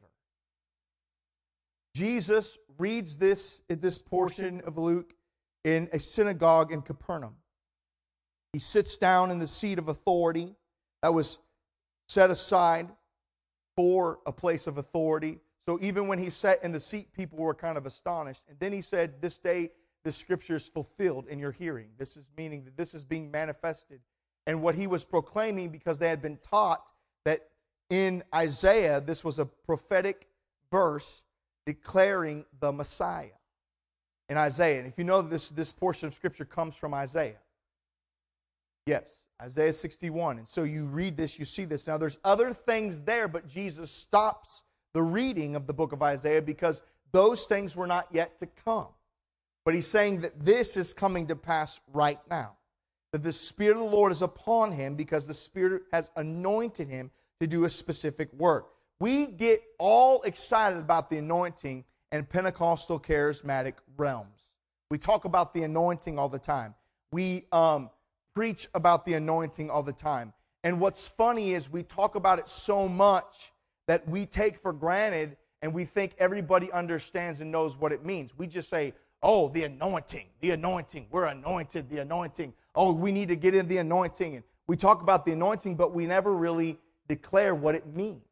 Jesus reads this portion of Luke in a synagogue in Capernaum. He sits down in the seat of authority that was set aside for a place of authority. So even when he sat in the seat, people were kind of astonished. And then he said, this day the scripture is fulfilled in your hearing. This is meaning that this is being manifested. And what he was proclaiming, because they had been taught that in Isaiah, this was a prophetic verse declaring the Messiah in Isaiah. And if you know this portion of scripture comes from Isaiah. Yes, Isaiah 61. And so you read this, you see this. Now there's other things there, but Jesus stops the reading of the book of Isaiah because those things were not yet to come. But he's saying that this is coming to pass right now. That the Spirit of the Lord is upon him because the Spirit has anointed him to do a specific work. We get all excited about the anointing in Pentecostal charismatic realms. We talk about the anointing all the time. We preach about the anointing all the time. And what's funny is we talk about it so much that we take for granted and we think everybody understands and knows what it means. We just say, oh, the anointing, we're anointed, the anointing. Oh, we need to get in the anointing. And we talk about the anointing, but we never really declare what it means.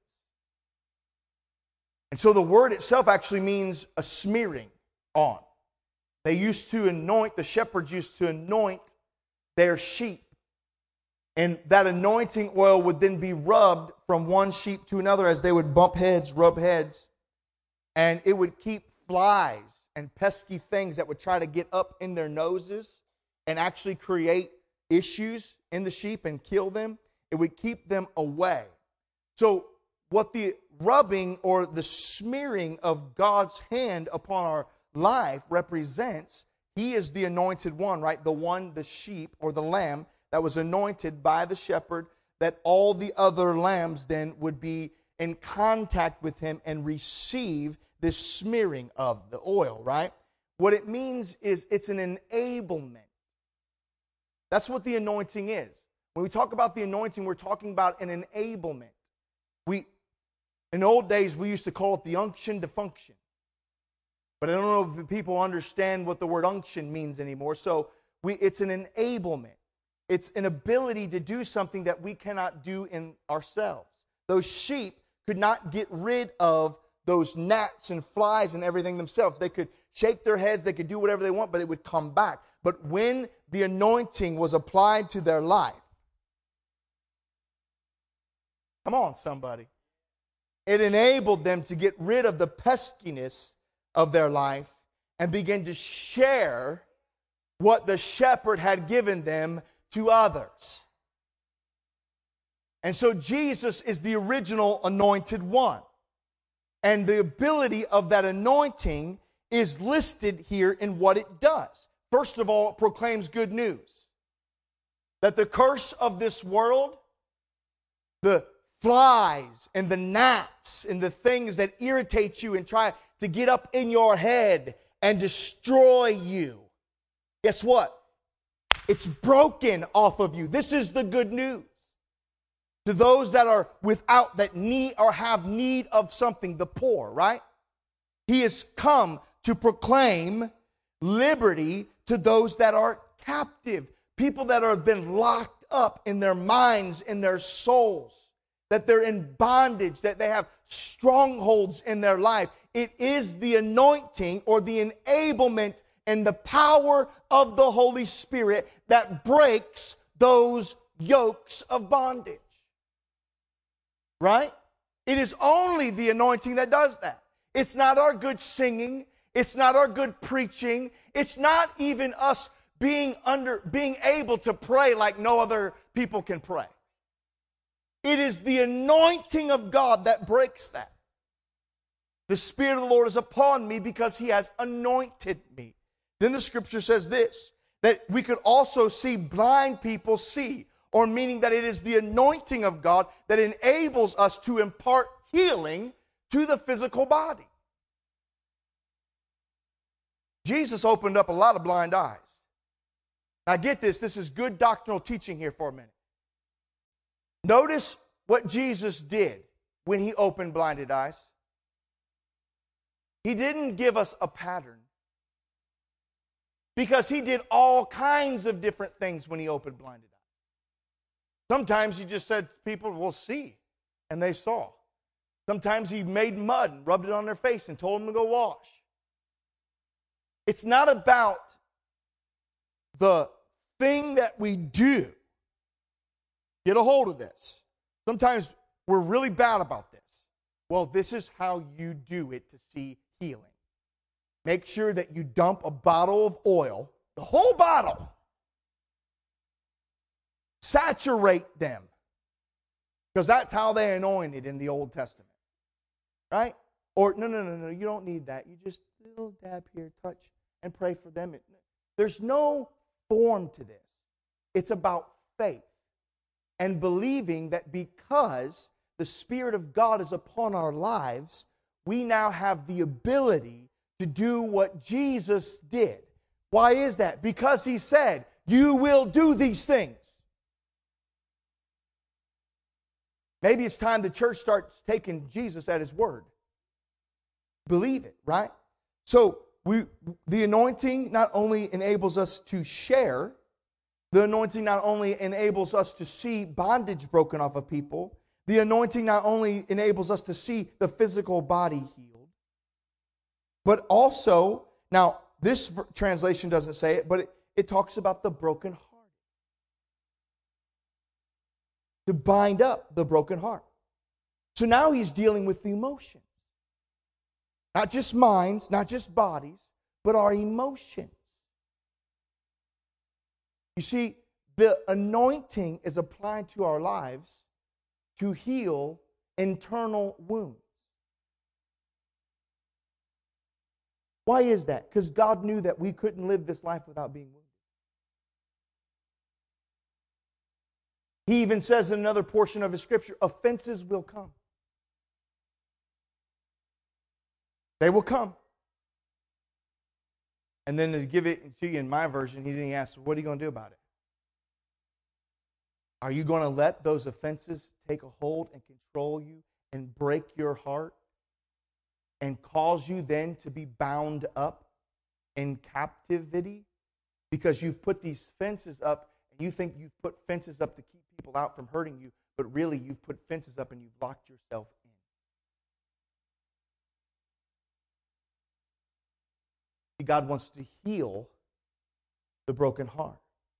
And so the word itself actually means a smearing on. They used to anoint, the shepherds used to anoint their sheep. And that anointing oil would then be rubbed from one sheep to another as they would bump heads, rub heads. And it would keep flies and pesky things that would try to get up in their noses and actually create issues in the sheep and kill them. It would keep them away. So what the rubbing or the smearing of God's hand upon our life represents, He is the anointed one, right? The one, the sheep or the lamb that was anointed by the shepherd, that all the other lambs then would be in contact with him and receive this smearing of the oil, right? What it means is it's an enablement. That's what the anointing is. When we talk about the anointing, we're talking about an enablement. In old days, we used to call it the unction to function. But I don't know if people understand what the word unction means anymore. So it's an enablement. It's an ability to do something that we cannot do in ourselves. Those sheep could not get rid of those gnats and flies and everything themselves. They could shake their heads, they could do whatever they want, but it would come back. But when the anointing was applied to their life, come on, somebody. It enabled them to get rid of the peskiness of their life and begin to share what the shepherd had given them to others. And so Jesus is the original anointed one. And the ability of that anointing is listed here in what it does. First of all, it proclaims good news. That the curse of this world, the flies and the gnats and the things that irritate you and try to get up in your head and destroy you, guess what? It's broken off of you. This is the good news. To those that are without, that need or have need of something, the poor, right? He has come to proclaim liberty to those that are captive. People that have been locked up in their minds, in their souls, that they're in bondage, that they have strongholds in their life. It is the anointing or the enablement and the power of the Holy Spirit that breaks those yokes of bondage. Right? It is only the anointing that does that. It's not our good singing. It's not our good preaching. It's not even us being able to pray like no other people can pray. It is the anointing of God that breaks that. The Spirit of the Lord is upon me because He has anointed me. Then the scripture says this, that we could also see blind people see, or meaning that it is the anointing of God that enables us to impart healing to the physical body. Jesus opened up a lot of blind eyes. Now get this is good doctrinal teaching here for a minute. Notice what Jesus did when He opened blinded eyes. He didn't give us a pattern, because He did all kinds of different things when He opened blinded eyes. Sometimes He just said to people, "We'll see," and they saw. Sometimes He made mud and rubbed it on their face and told them to go wash. It's not about the thing that we do. Get a hold of this. Sometimes we're really bad about this. Well, this is how you do it to see healing. Make sure that you dump a bottle of oil, the whole bottle. Saturate them. Because that's how they anointed in the Old Testament. Right? Or, no, you don't need that. You just little dab here, touch, and pray for them. There's no form to this. It's about faith and believing that because the Spirit of God is upon our lives, we now have the ability to do what Jesus did. Why is that? Because He said, "You will do these things." Maybe it's time the church starts taking Jesus at His word. Believe it, right? So the anointing not only enables us to share, the anointing not only enables us to see bondage broken off of people, the anointing not only enables us to see the physical body healed, but also, now this translation doesn't say it, but it talks about the broken heart. To bind up the broken heart. So now He's dealing with the emotions. Not just minds, not just bodies, but our emotions. You see, the anointing is applied to our lives to heal internal wounds. Why is that? Because God knew that we couldn't live this life without being wounded. He even says in another portion of His scripture, offenses will come. They will come. And then to give it to you in my version, He didn't ask, what are you going to do about it? Are you going to let those offenses take a hold and control you and break your heart and cause you then to be bound up in captivity? Because you've put these fences up and you think you've put fences up to keep people out from hurting you, but really you've put fences up and you've locked yourself in. God wants to heal the broken heart.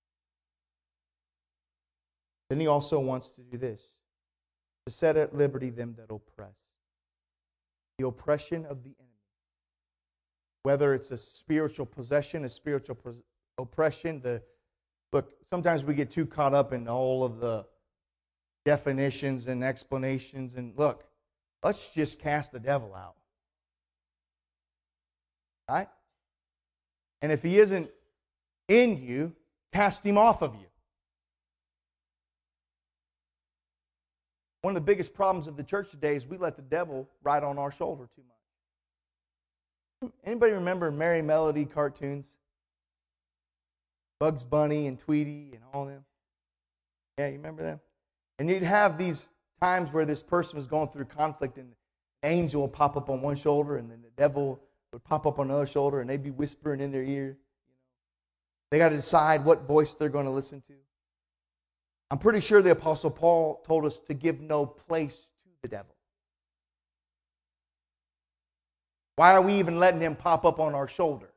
Then He also wants to do this, to set at liberty them that oppress. The oppression of the enemy. Whether it's a spiritual possession, a spiritual oppression. Look, sometimes we get too caught up in all of the definitions and explanations. And look, let's just cast the devil out. Right? And if he isn't in you, cast him off of you. One of the biggest problems of the church today is we let the devil ride on our shoulder too much. Anybody remember Merry Melody cartoons? Bugs Bunny and Tweety and all them? Yeah, you remember them? And you'd have these times where this person was going through conflict and an angel would pop up on one shoulder and then the devil would pop up on another shoulder and they'd be whispering in their ear. They got to decide what voice they're going to listen to. I'm pretty sure the Apostle Paul told us to give no place to the devil. Why are we even letting him pop up on our shoulder?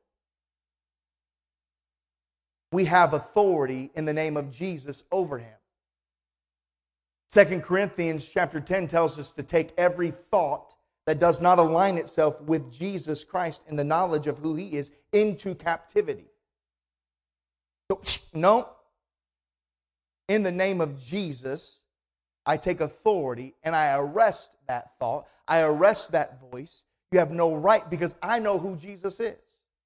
We have authority in the name of Jesus over him. 2 Corinthians chapter 10 tells us to take every thought that does not align itself with Jesus Christ and the knowledge of who he is into captivity. So, no. In the name of Jesus, I take authority and I arrest that thought. I arrest that voice. You have no right because I know who Jesus is.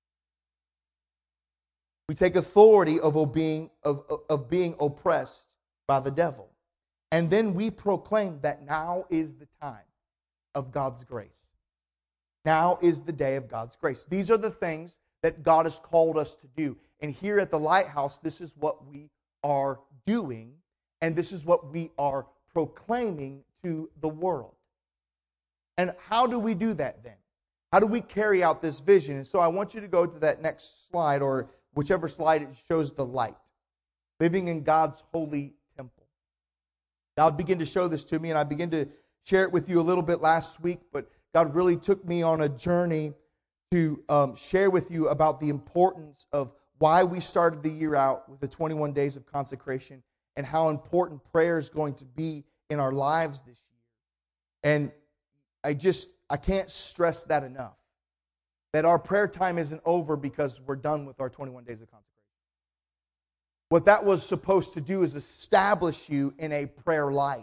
We take authority of being oppressed by the devil. And then we proclaim that now is the time of God's grace. Now is the day of God's grace. These are the things that God has called us to do. And here at the Lighthouse, this is what we are doing, and this is what we are proclaiming to the world. And how do we do that then? How do we carry out this vision? And so I want you to go to that next slide, or whichever slide it shows the light. Living in God's holy temple. God began to show this to me, and I began to share it with you a little bit last week, but God really took me on a journey to share with you about the importance of why we started the year out with the 21 days of consecration and how important prayer is going to be in our lives this year. And I can't stress that enough. That our prayer time isn't over because we're done with our 21 days of consecration. What that was supposed to do is establish you in a prayer life.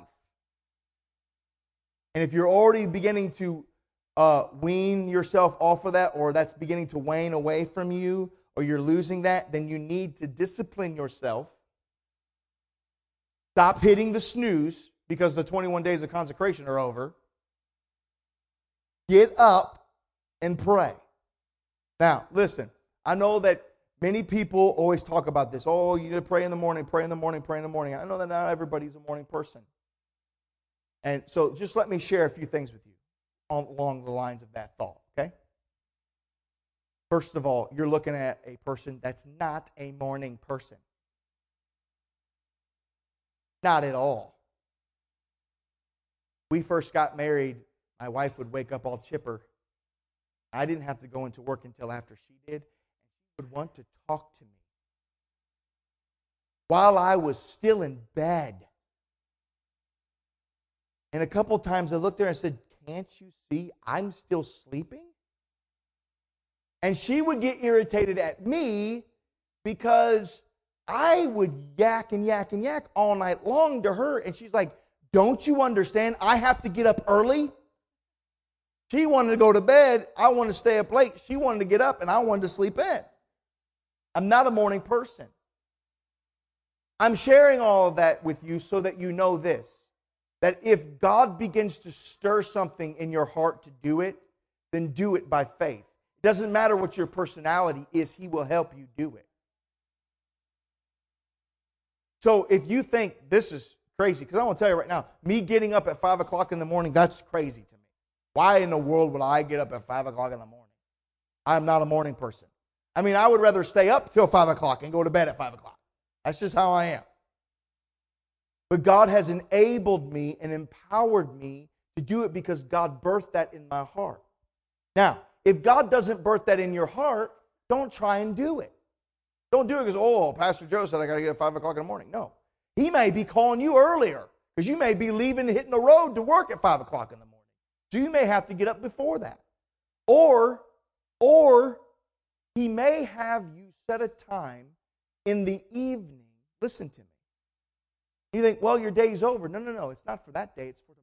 And if you're already beginning to wean yourself off of that, or that's beginning to wane away from you, or you're losing that, then you need to discipline yourself. Stop hitting the snooze because the 21 days of consecration are over. Get up and pray. Now, listen, I know that many people always talk about this. Oh, you need to pray in the morning, pray in the morning, pray in the morning. I know that not everybody's a morning person. And so just let me share a few things with you along the lines of that thought, okay? First of all, you're looking at a person that's not a morning person. Not at all. We first got married, my wife would wake up all chipper. I didn't have to go into work until after she did. She would want to talk to me while I was still in bed. And a couple times I looked at her and said, "Can't you see I'm still sleeping?" And she would get irritated at me because I would yak and yak and yak all night long to her. And she's like, "Don't you understand? I have to get up early." She wanted to go to bed. I wanted to stay up late. She wanted to get up, and I wanted to sleep in. I'm not a morning person. I'm sharing all of that with you so that you know this, that if God begins to stir something in your heart to do it, then do it by faith. It doesn't matter what your personality is, He will help you do it. So if you think this is crazy, because I want to tell you right now, me getting up at 5 o'clock in the morning, that's crazy to me. Why in the world would I get up at 5 o'clock in the morning? I'm not a morning person. I mean, I would rather stay up till 5 o'clock and go to bed at 5 o'clock. That's just how I am. But God has enabled me and empowered me to do it because God birthed that in my heart. Now, if God doesn't birth that in your heart, don't try and do it. Don't do it because, oh, Pastor Joe said I got to get at 5 o'clock in the morning. No. He may be calling you earlier because you may be leaving and hitting the road to work at 5 o'clock in the morning. So you may have to get up before that. Or He may have you set a time in the evening. Listen to me. You think, well, your day's over. No. It's not for that day. It's for tomorrow.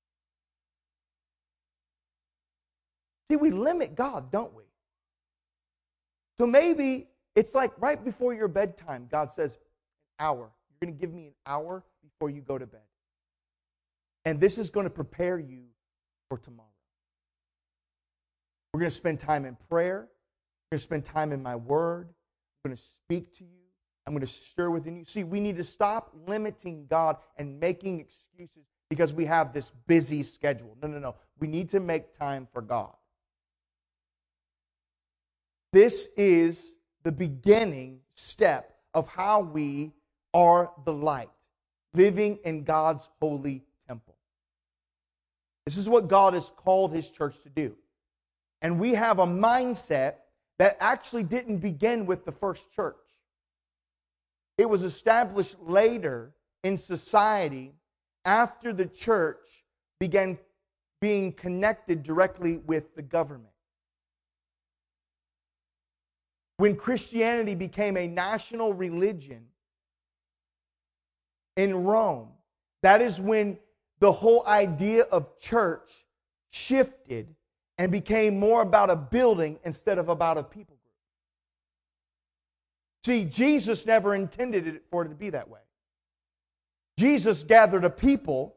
See, we limit God, don't we? So maybe it's like right before your bedtime, God says, an hour. You're going to give me an hour before you go to bed. And this is going to prepare you for tomorrow. We're going to spend time in prayer. We're going to spend time in my word. I'm going to speak to you. I'm going to stir within you. See, we need to stop limiting God and making excuses because we have this busy schedule. No. We need to make time for God. This is the beginning step of how we are the light, living in God's holy temple. This is what God has called His church to do. And we have a mindset that actually didn't begin with the first church. It was established later in society after the church began being connected directly with the government. When Christianity became a national religion in Rome, that is when the whole idea of church shifted and became more about a building instead of about a people group. See, Jesus never intended it for it to be that way. Jesus gathered a people.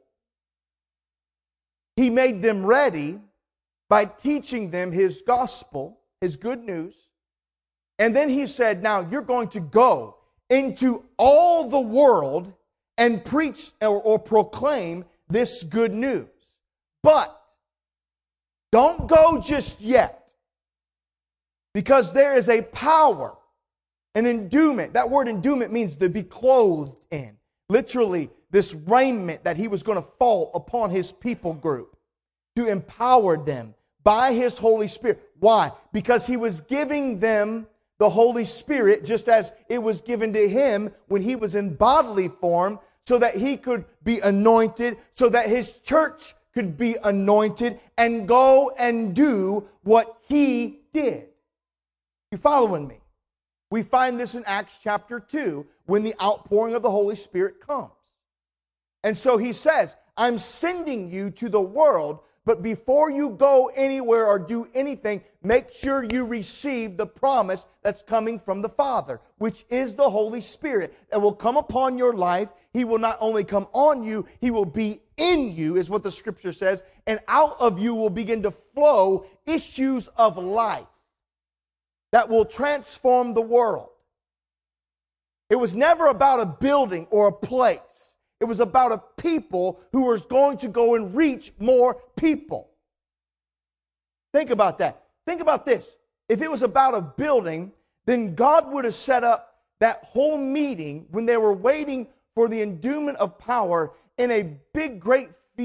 He made them ready by teaching them His gospel, His good news. And then He said, now you're going to go into all the world and preach or proclaim this good news. But don't go just yet, because there is a power, an endowment. That word endowment means to be clothed in. Literally, this raiment that He was going to fall upon His people group to empower them by His Holy Spirit. Why? Because He was giving them the Holy Spirit just as it was given to Him when He was in bodily form, so that He could be anointed, so that His church could be anointed and go and do what He did. You following me? We find this in Acts chapter 2 when the outpouring of the Holy Spirit comes. And so He says, I'm sending you to the world, but before you go anywhere or do anything, make sure you receive the promise that's coming from the Father, which is the Holy Spirit that will come upon your life. He will not only come on you, He will be in you, is what the Scripture says, and out of you will begin to flow issues of life that will transform the world. It was never about a building or a place. It was about a people who was going to go and reach more people. Think about that. Think about this. If it was about a building, then God would have set up that whole meeting when they were waiting for the endowment of power in a big, great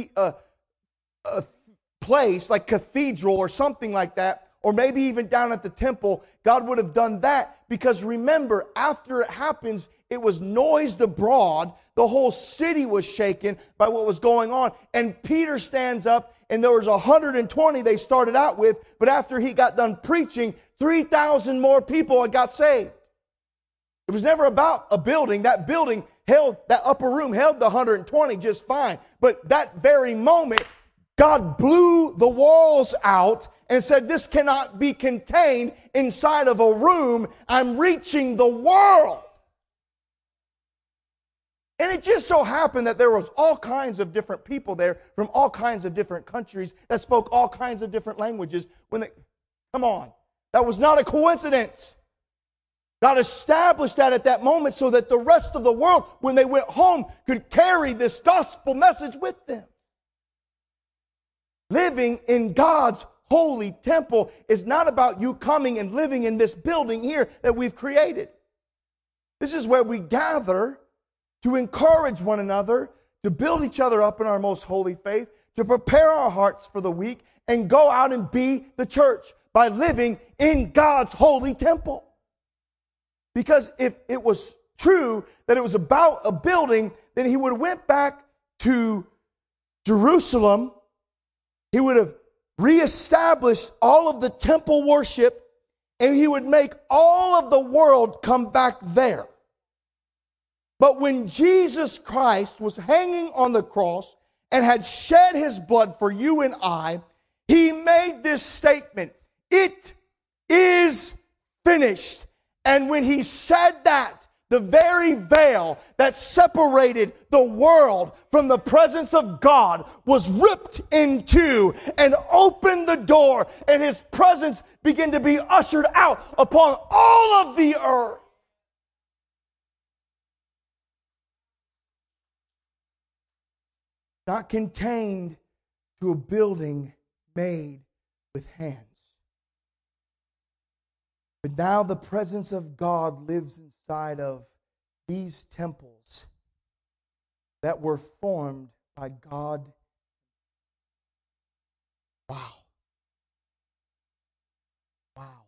place like cathedral or something like that, or maybe even down at the temple. God would have done that because remember, after it happens, it was noised abroad. The whole city was shaken by what was going on. And Peter stands up, and there was 120 they started out with, but after he got done preaching, 3,000 more people had got saved. It was never about a building. That building held, that upper room held the 120 just fine. But that very moment, God blew the walls out and said, this cannot be contained inside of a room. I'm reaching the world. And it just so happened that there was all kinds of different people there from all kinds of different countries that spoke all kinds of different languages. Come on, that was not a coincidence. God established that at that moment so that the rest of the world, when they went home, could carry this gospel message with them. Living in God's holy temple is not about you coming and living in this building here that we've created. This is where we gather to encourage one another, to build each other up in our most holy faith, to prepare our hearts for the week, and go out and be the church by living in God's holy temple. Because if it was true that it was about a building, then He would have went back to Jerusalem. He would have reestablished all of the temple worship, and He would make all of the world come back there. But when Jesus Christ was hanging on the cross and had shed His blood for you and I, He made this statement, "It is finished." And when He said that, the very veil that separated the world from the presence of God was ripped in two and opened the door, and His presence began to be ushered out upon all of the earth. Not contained to a building made with hands. But now the presence of God lives inside of these temples that were formed by God. Wow. Wow.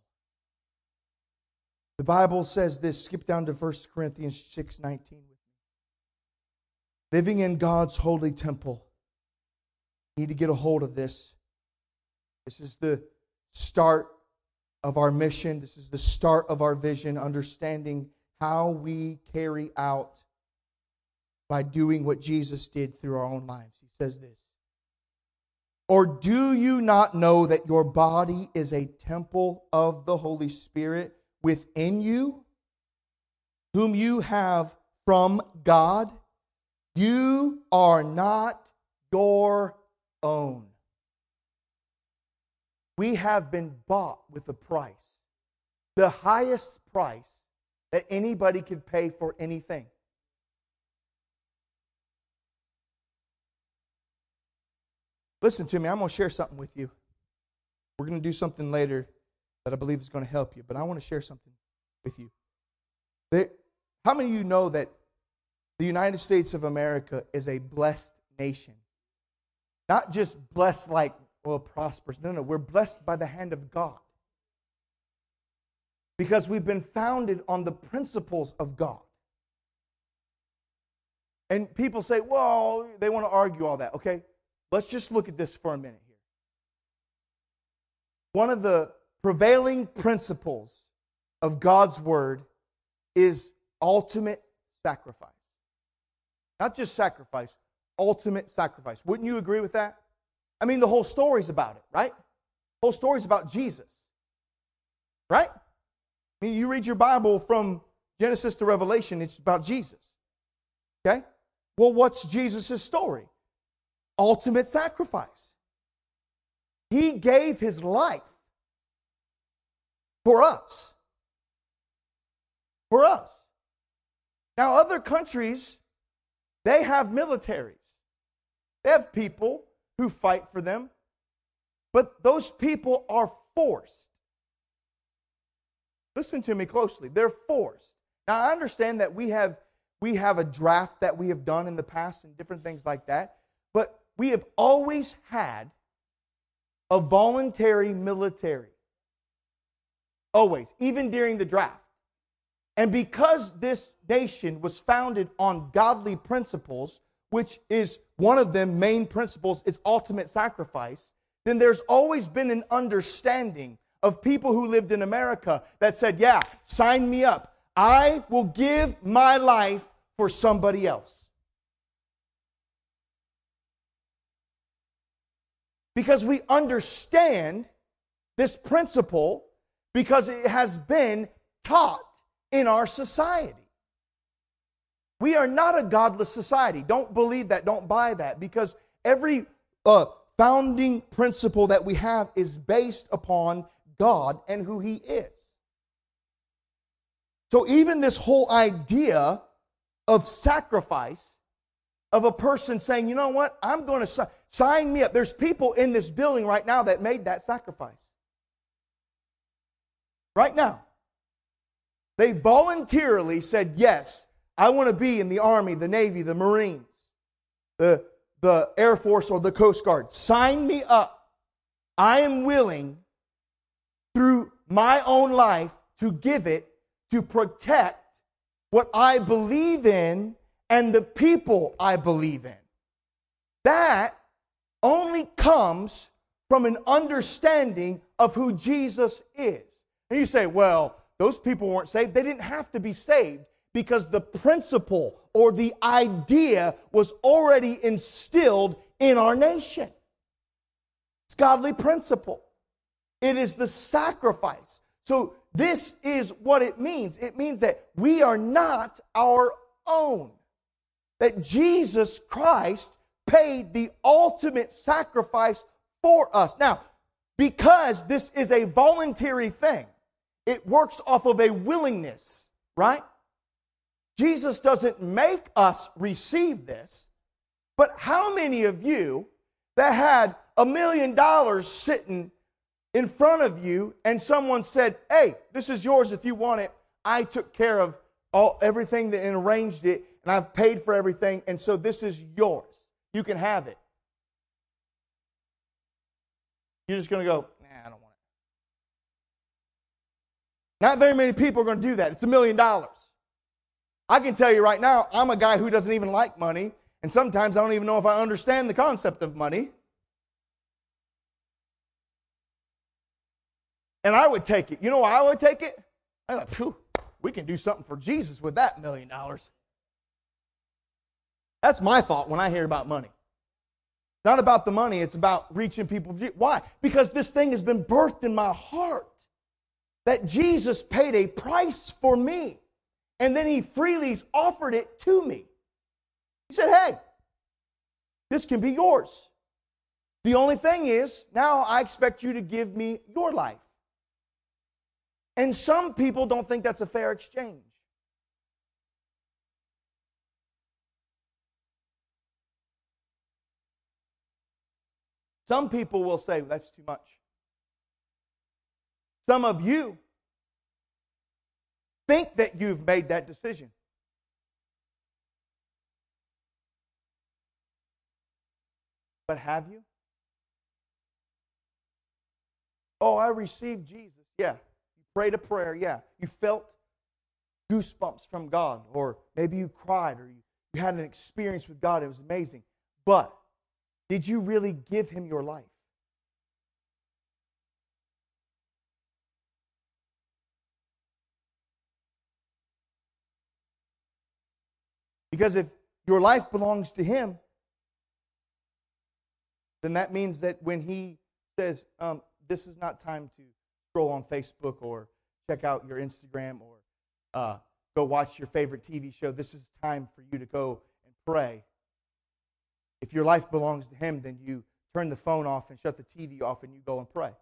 The Bible says this. Skip down to 1 Corinthians 6:19. living in God's holy temple. We need to get a hold of this. This is the start of our mission. This is the start of our vision, understanding how we carry out by doing what Jesus did through our own lives. He says this, or do you not know that your body is a temple of the Holy Spirit within you, whom you have from God? You are not your own. We have been bought with a price, the highest price that anybody could pay for anything. Listen to me, I'm going to share something with you. We're going to do something later that I believe is going to help you, but I want to share something with you. How many of you know that the United States of America is a blessed nation? Not just blessed like, well, prosperous. No, we're blessed by the hand of God. Because we've been founded on the principles of God. And people say, well, they want to argue all that. Okay, let's just look at this for a minute here. One of the prevailing principles of God's Word is ultimate sacrifice. Not just sacrifice, ultimate sacrifice. Wouldn't you agree with that? I mean, the whole story's about it, right? The whole story's about Jesus. Right? I mean, you read your Bible from Genesis to Revelation, it's about Jesus. Okay? Well, what's Jesus' story? Ultimate sacrifice. He gave His life for us. For us. Now, other countries, they have militaries. They have people who fight for them. But those people are forced. Listen to me closely. They're forced. Now, I understand that we have a draft that we have done in the past and different things like that. But we have always had a voluntary military. Always. Even during the draft. And because this nation was founded on godly principles, which is one of them, main principles, is ultimate sacrifice, then there's always been an understanding of people who lived in America that said, yeah, sign me up. I will give my life for somebody else. Because we understand this principle because it has been taught in our society. We are not a godless society. Don't believe that. Don't buy that. Because every founding principle that we have is based upon God and who He is. So even this whole idea of sacrifice, of a person saying, you know what, I'm going to sign me up. There's people in this building right now that made that sacrifice. Right now. They voluntarily said, yes, I want to be in the Army, the Navy, the Marines, the Air Force, or the Coast Guard. Sign me up. I am willing, through my own life, to give it to protect what I believe in and the people I believe in. That only comes from an understanding of who Jesus is. And you say, well, those people weren't saved. They didn't have to be saved because the principle or the idea was already instilled in our nation. It's godly principle. It is the sacrifice. So this is what it means. It means that we are not our own. That Jesus Christ paid the ultimate sacrifice for us. Now, because this is a voluntary thing, it works off of a willingness, right? Jesus doesn't make us receive this. But how many of you that had $1 million sitting in front of you and someone said, hey, this is yours if you want it. I took care of everything and arranged it, and I've paid for everything, and so this is yours. You can have it. You're just going to go, nah, I don't want it. Not very many people are going to do that. It's $1 million. I can tell you right now, I'm a guy who doesn't even like money, And sometimes I don't even know if I understand the concept of money. And I would take it. You know why I would take it? I thought, phew, we can do something for Jesus with that $1 million. That's my thought when I hear about money. It's not about the money, it's about reaching people. Why? Because this thing has been birthed in my heart. That Jesus paid a price for me. And then he freely offered it to me. He said, hey, this can be yours. The only thing is, now I expect you to give me your life. And some people don't think that's a fair exchange. Some people will say, that's too much. Some of you think that you've made that decision. But have you? Oh, I received Jesus. Yeah. You prayed a prayer. Yeah. You felt goosebumps from God. Or maybe you cried or you had an experience with God. It was amazing. But did you really give him your life? Because if your life belongs to him, then that means that when he says, this is not time to scroll on Facebook or check out your Instagram or go watch your favorite TV show, this is time for you to go and pray. If your life belongs to him, then you turn the phone off and shut the TV off and you go and pray.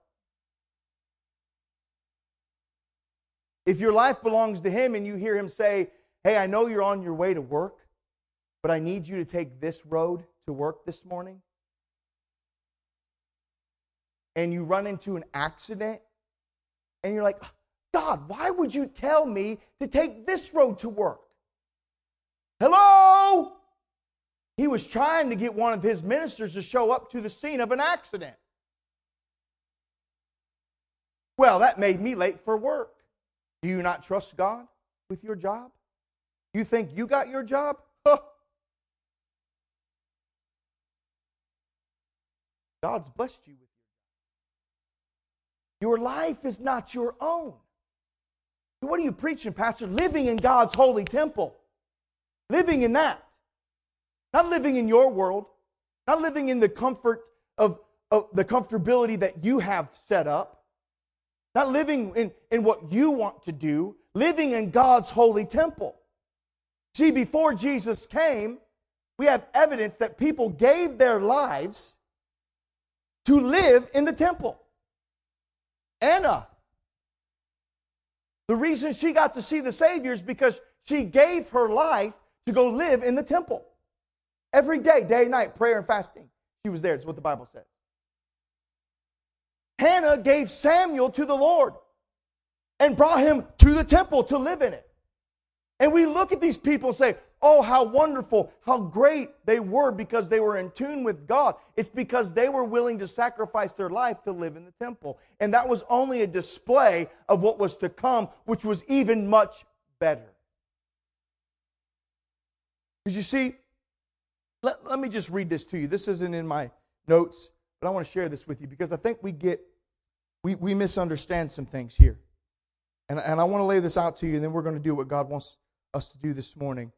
If your life belongs to him and you hear him say, hey, I know you're on your way to work, but I need you to take this road to work this morning. And you run into an accident and you're like, God, why would you tell me to take this road to work? Hello? He was trying to get one of his ministers to show up to the scene of an accident. Well, that made me late for work. Do you not trust God with your job? You think you got your job? Huh. God's blessed you with your life is not your own. What are you preaching, Pastor? Living in God's holy temple. Living in that. Not living in your world. Not living in the comfort of the comfortability that you have set up. Not living in what you want to do. Living in God's holy temple. See, before Jesus came, we have evidence that people gave their lives to live in the temple. Anna, the reason she got to see the Savior is because she gave her life to go live in the temple. Every day, day and night, prayer and fasting. She was there. It's what the Bible says. Hannah gave Samuel to the Lord and brought him to the temple to live in it. And we look at these people and say, oh, how wonderful, how great they were because they were in tune with God. It's because they were willing to sacrifice their life to live in the temple. And that was only a display of what was to come, which was even much better. Because you see, let me just read this to you. This isn't in my notes, but I want to share this with you because I think we misunderstand some things here. And I want to lay this out to you, and then we're going to do what God wants us to do this morning.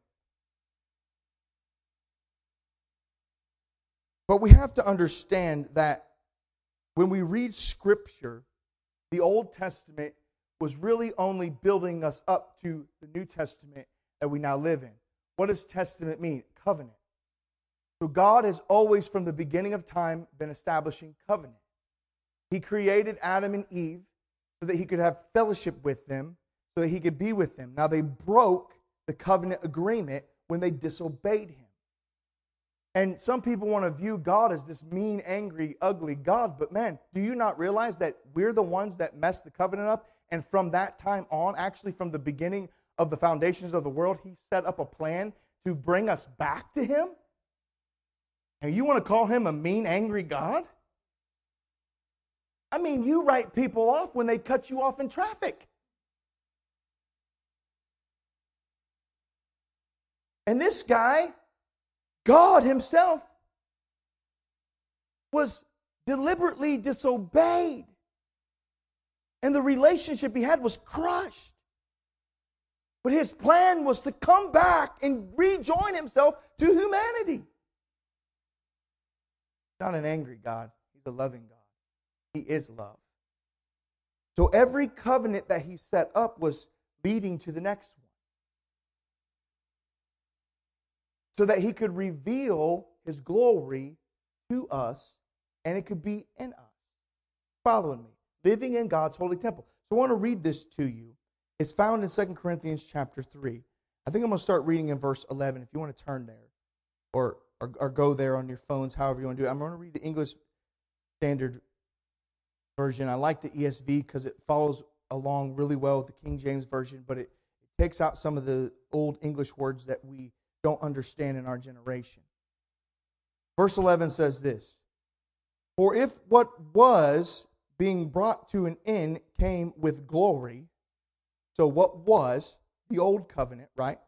But we have to understand that when we read Scripture, the Old Testament was really only building us up to the New Testament that we now live in. What does testament mean? Covenant. So God has always, from the beginning of time, been establishing covenant. He created Adam and Eve so that he could have fellowship with them, so that he could be with them. Now they broke the covenant agreement when they disobeyed him. And some people want to view God as this mean, angry, ugly God. But man, do you not realize that we're the ones that messed the covenant up? And from that time on, actually from the beginning of the foundations of the world, he set up a plan to bring us back to him? And you want to call him a mean, angry God? I mean, you write people off when they cut you off in traffic. And this guy God himself was deliberately disobeyed. And the relationship he had was crushed. But his plan was to come back and rejoin himself to humanity. Not an angry God. He's a loving God. He is love. So every covenant that he set up was leading to the next one. So that he could reveal his glory to us and it could be in us. Following me. Living in God's holy temple. So I want to read this to you. It's found in 2 Corinthians chapter 3. I think I'm going to start reading in verse 11 if you want to turn there. Or go there on your phones, however you want to do it. I'm going to read the English Standard Version. I like the ESV because it follows along really well with the King James Version, but it takes out some of the old English words that we don't understand in our generation. Verse 11 says this, "For if what was being brought to an end came with glory," so what was the old covenant, right?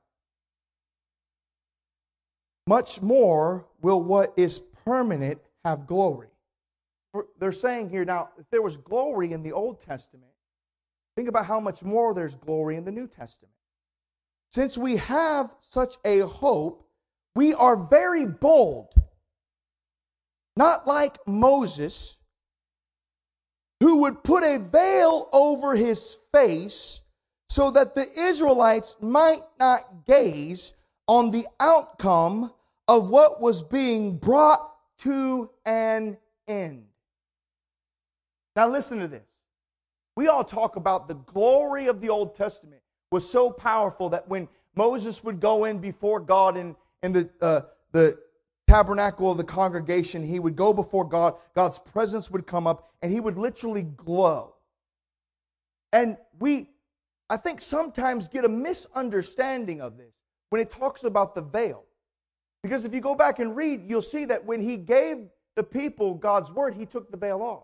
"Much more will what is permanent have glory." They're saying here now, if there was glory in the Old Testament, think about how much more there's glory in the New Testament. "Since we have such a hope, we are very bold, not like Moses, who would put a veil over his face so that the Israelites might not gaze on the outcome of what was being brought to an end." Now listen to this. We all talk about the glory of the Old Testament was so powerful that when Moses would go in before God in the tabernacle of the congregation, he would go before God, God's presence would come up, and he would literally glow. And I think sometimes get a misunderstanding of this when it talks about the veil. Because if you go back and read, you'll see that when he gave the people God's word, he took the veil off.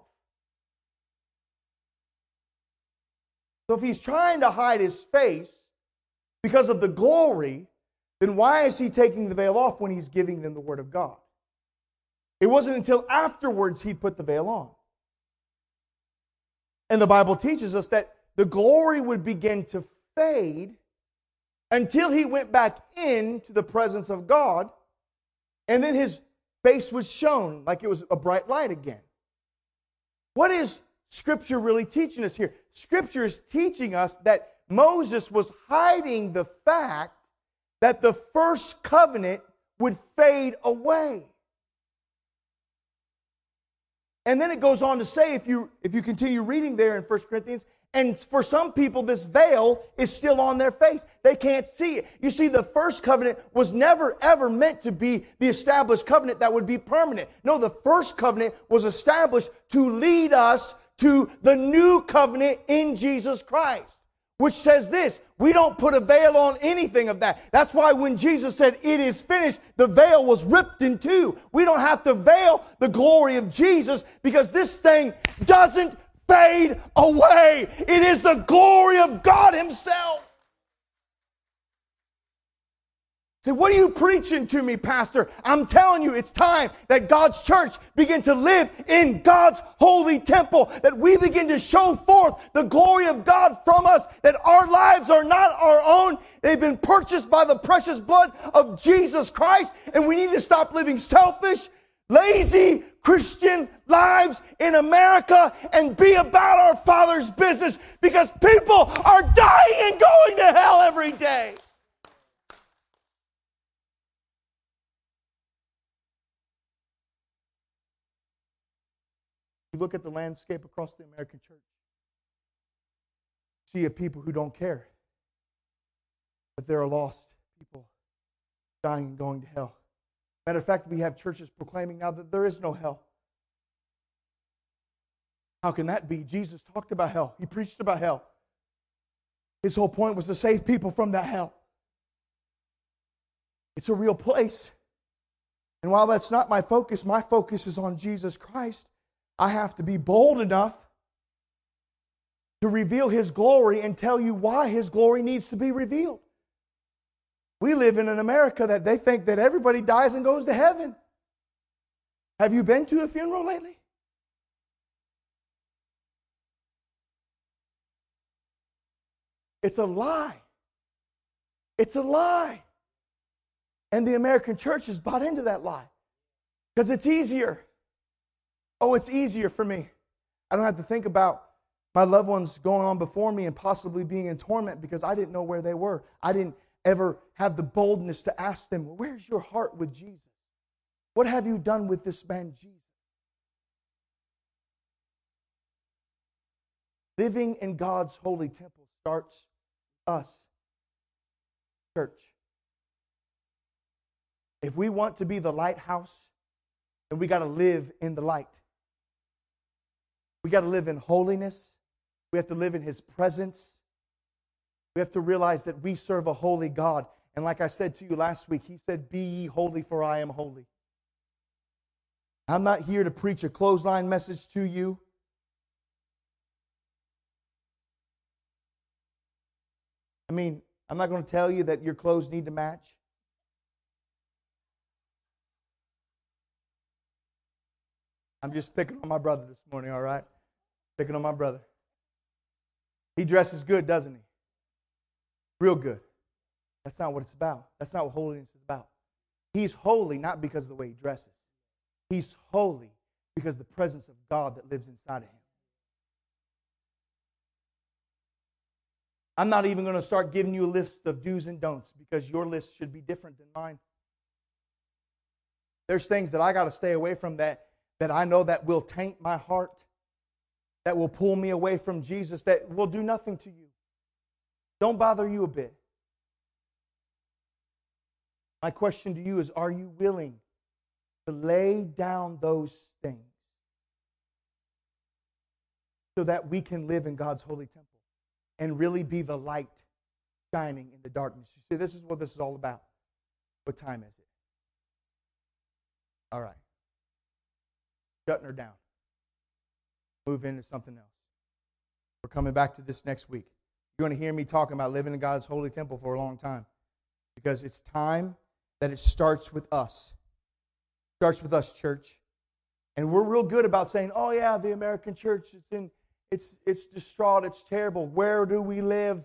So if he's trying to hide his face because of the glory, then why is he taking the veil off when he's giving them the word of God? It wasn't until afterwards he put the veil on. And the Bible teaches us that the glory would begin to fade until he went back into the presence of God, and then his face was shown like it was a bright light again. What is Scripture really teaching us here? Scripture is teaching us that Moses was hiding the fact that the first covenant would fade away. And then it goes on to say, if you continue reading there in 1 Corinthians, and for some people this veil is still on their face. They can't see it. You see, the first covenant was never ever meant to be the established covenant that would be permanent. No, the first covenant was established to lead us to the new covenant in Jesus Christ, which says this: we don't put a veil on anything of that. That's why when Jesus said, "It is finished," the veil was ripped in two. We don't have to veil the glory of Jesus because this thing doesn't fade away. It is the glory of God Himself. Say, "What are you preaching to me, Pastor?" I'm telling you, it's time that God's church begin to live in God's holy temple, that we begin to show forth the glory of God from us, that our lives are not our own. They've been purchased by the precious blood of Jesus Christ, and we need to stop living selfish, lazy Christian lives in America and be about our Father's business, because people are dying and going to hell every day. You look at the landscape across the American church, see a people who don't care that there are lost people dying and going to hell. Matter of fact, we have churches proclaiming now that there is no hell. How can that be? Jesus talked about hell. He preached about hell. His whole point was to save people from that hell. It's a real place. And while that's not my focus is on Jesus Christ. I have to be bold enough to reveal His glory and tell you why His glory needs to be revealed. We live in an America that they think that everybody dies and goes to heaven. Have you been to a funeral lately? It's a lie. It's a lie. And the American church has bought into that lie because it's easier. Oh, it's easier for me. I don't have to think about my loved ones going on before me and possibly being in torment because I didn't know where they were. I didn't ever have the boldness to ask them, well, where's your heart with Jesus? What have you done with this man, Jesus? Living in God's holy temple starts us, church. If we want to be the lighthouse, then we got to live in the light. We got to live in holiness. We have to live in His presence. We have to realize that we serve a holy God. And like I said to you last week, He said, be ye holy, for I am holy. I'm not here to preach a clothesline message to you. I mean, I'm not going to tell you that your clothes need to match. I'm just picking on my brother this morning, all right? Picking on my brother. He dresses good, doesn't he? Real good. That's not what it's about. That's not what holiness is about. He's holy not because of the way he dresses. He's holy because of the presence of God that lives inside of him. I'm not even going to start giving you a list of do's and don'ts because your list should be different than mine. There's things that I got to stay away from that I know that will taint my heart, that will pull me away from Jesus, that will do nothing to you. Don't bother you a bit. My question to you is, are you willing to lay down those things so that we can live in God's holy temple and really be the light shining in the darkness? You see, this is what this is all about. What time is it? All right. Shutting her down. Move into something else. We're coming back to this next week. You're going to hear me talking about living in God's holy temple for a long time because it's time that it starts with us. It starts with us, church. And we're real good about saying, oh yeah, the American church it's distraught, it's terrible. Where do we live?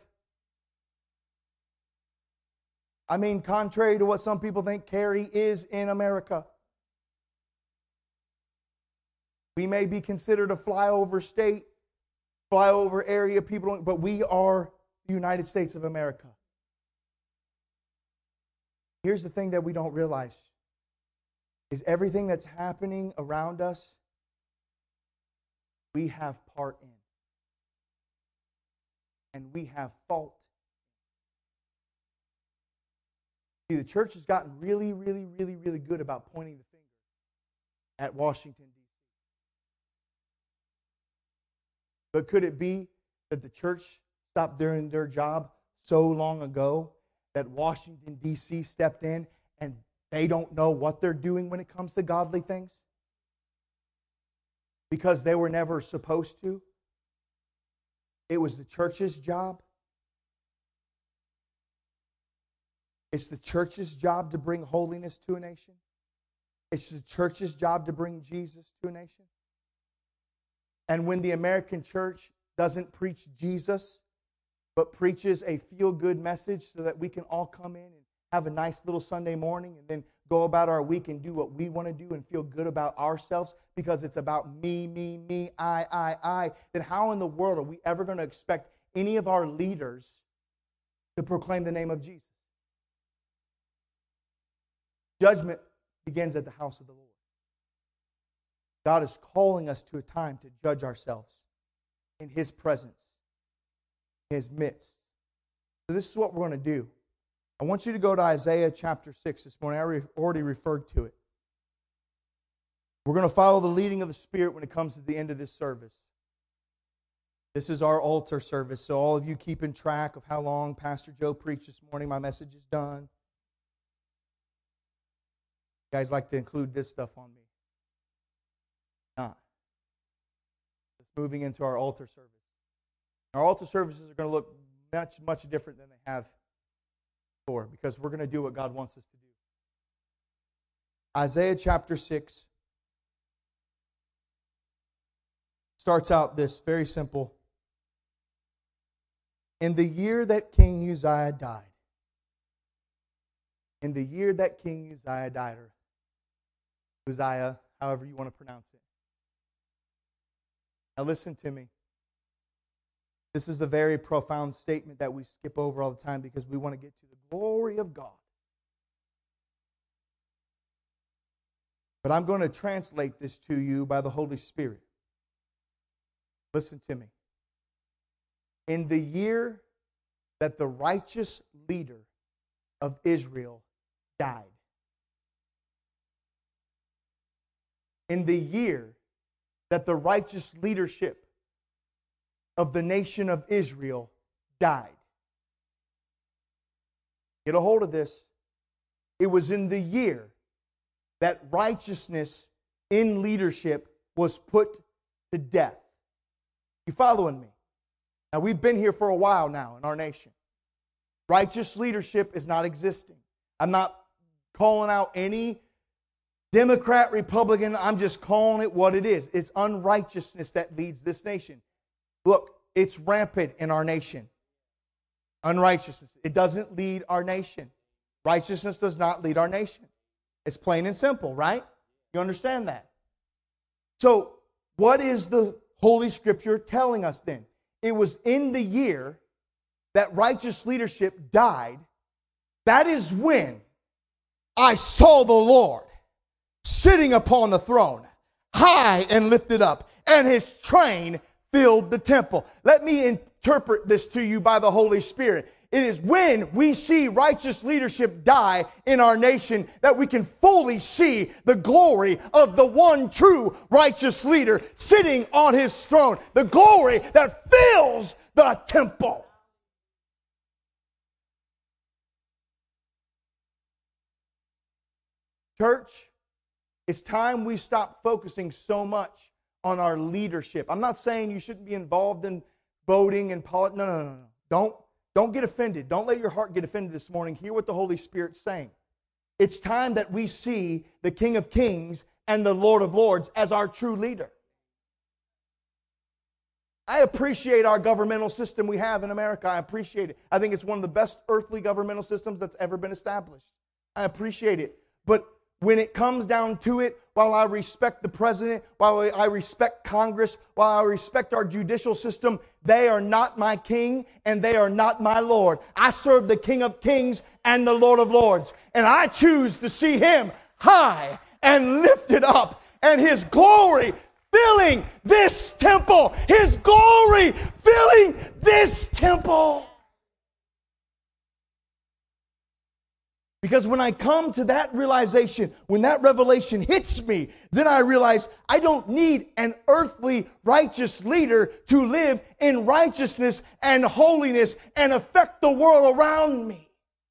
I mean, contrary to what some people think, Cary is in America. We may be considered a flyover state, flyover area, but we are the United States of America. Here's the thing that we don't realize is everything that's happening around us, we have part in. And we have fault. See, the church has gotten really, really, really, really good about pointing the finger at Washington, D.C. But could it be that the church stopped doing their job so long ago that Washington, D.C. stepped in and they don't know what they're doing when it comes to godly things? Because they were never supposed to. It was the church's job. It's the church's job to bring holiness to a nation. It's the church's job to bring Jesus to a nation. And when the American church doesn't preach Jesus, but preaches a feel-good message so that we can all come in and have a nice little Sunday morning and then go about our week and do what we want to do and feel good about ourselves because it's about me, I, then how in the world are we ever going to expect any of our leaders to proclaim the name of Jesus? Judgment begins at the house of the Lord. God is calling us to a time to judge ourselves in His presence, in His midst. So this is what we're going to do. I want you to go to Isaiah chapter 6 this morning. I already referred to it. We're going to follow the leading of the Spirit when it comes to the end of this service. This is our altar service, so all of you keeping track of how long Pastor Joe preached this morning. My message is done. You guys like to include this stuff on me. Not. It's moving into our altar service. Our altar services are going to look much, much different than they have for, because we're going to do what God wants us to do. Isaiah chapter 6 starts out this very simple. In the year that King Uzziah died, in the year that King Uzziah died, or Uzziah, however you want to pronounce it. Now listen to me. This is a very profound statement that we skip over all the time because we want to get to the glory of God. But I'm going to translate this to you by the Holy Spirit. Listen to me. In the year that the righteous leader of Israel died, in the year that the righteous leadership of the nation of Israel died. Get a hold of this. It was in the year that righteousness in leadership was put to death. You following me? Now, we've been here for a while now in our nation. Righteous leadership is not existing. I'm not calling out any Democrat, Republican. I'm just calling it what it is. It's unrighteousness that leads this nation. Look, it's rampant in our nation. Unrighteousness. It doesn't lead our nation. Righteousness does not lead our nation. It's plain and simple, right? You understand that? So, what is the Holy Scripture telling us then? It was in the year that righteous leadership died. That is when I saw the Lord sitting upon the throne, high and lifted up, and His train filled the temple. Let me interpret this to you by the Holy Spirit. It is when we see righteous leadership die in our nation that we can fully see the glory of the one true righteous leader sitting on His throne. The glory that fills the temple. Church, it's time we stop focusing so much on our leadership. I'm not saying you shouldn't be involved in voting and politics. No. Don't get offended. Don't let your heart get offended this morning. Hear what the Holy Spirit's saying. It's time that we see the King of Kings and the Lord of Lords as our true leader. I appreciate our governmental system we have in America. I appreciate it. I think it's one of the best earthly governmental systems that's ever been established. I appreciate it. But when it comes down to it, while I respect the president, while I respect Congress, while I respect our judicial system, they are not my king and they are not my Lord. I serve the King of Kings and the Lord of Lords. And I choose to see Him high and lifted up, and His glory filling this temple. His glory filling this temple. Because when I come to that realization, when that revelation hits me, then I realize I don't need an earthly righteous leader to live in righteousness and holiness and affect the world around me.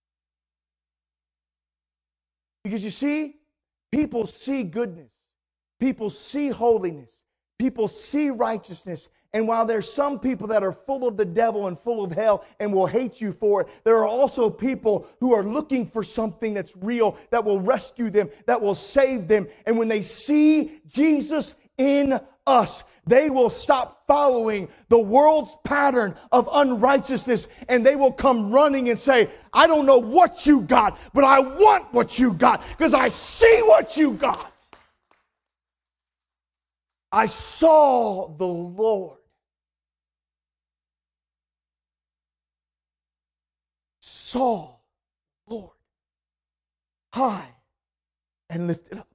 Because you see, people see goodness. People see holiness. People see righteousness. And while there's some people that are full of the devil and full of hell and will hate you for it, there are also people who are looking for something that's real, that will rescue them, that will save them. And when they see Jesus in us, they will stop following the world's pattern of unrighteousness, and they will come running and say, I don't know what you got, but I want what you got because I see what you got. I saw the Lord. Saw the Lord high and lifted up,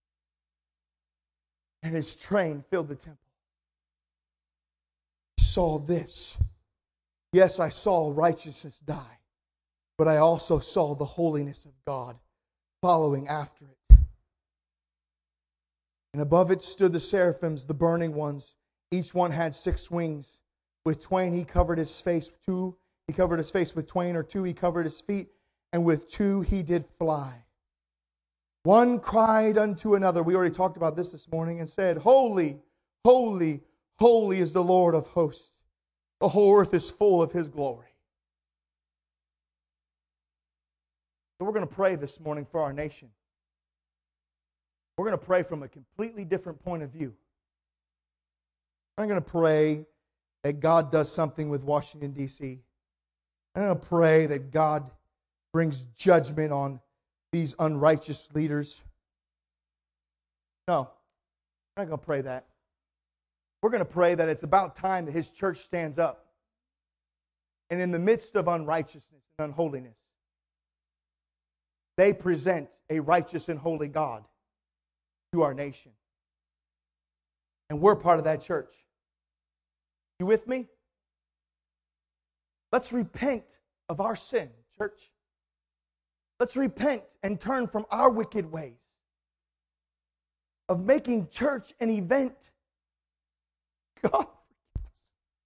and His train filled the temple. I saw this. Yes, I saw righteousness die, but I also saw the holiness of God following after it. And above it stood the seraphims, the burning ones. Each one had 6 wings. With twain he covered his face. He covered his face with twain, or 2 he covered his feet, and with 2 he did fly. One cried unto another, we already talked about this morning, and said, Holy, holy, holy is the Lord of hosts. The whole earth is full of His glory. So we're going to pray this morning for our nation. We're going to pray from a completely different point of view. I'm going to pray that God does something with Washington, D.C. I'm going to pray that God brings judgment on these unrighteous leaders. No, I'm not going to pray that. We're going to pray that it's about time that His church stands up. And in the midst of unrighteousness and unholiness, they present a righteous and holy God to our nation. And we're part of that church. You with me? Let's repent of our sin, church. Let's repent and turn from our wicked ways of making church an event. God forgive us.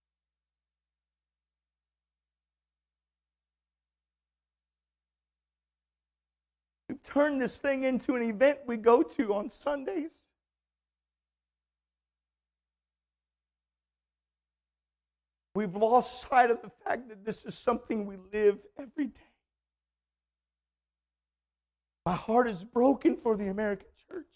We've turned this thing into an event we go to on Sundays. We've lost sight of the fact that this is something we live every day. My heart is broken for the American church.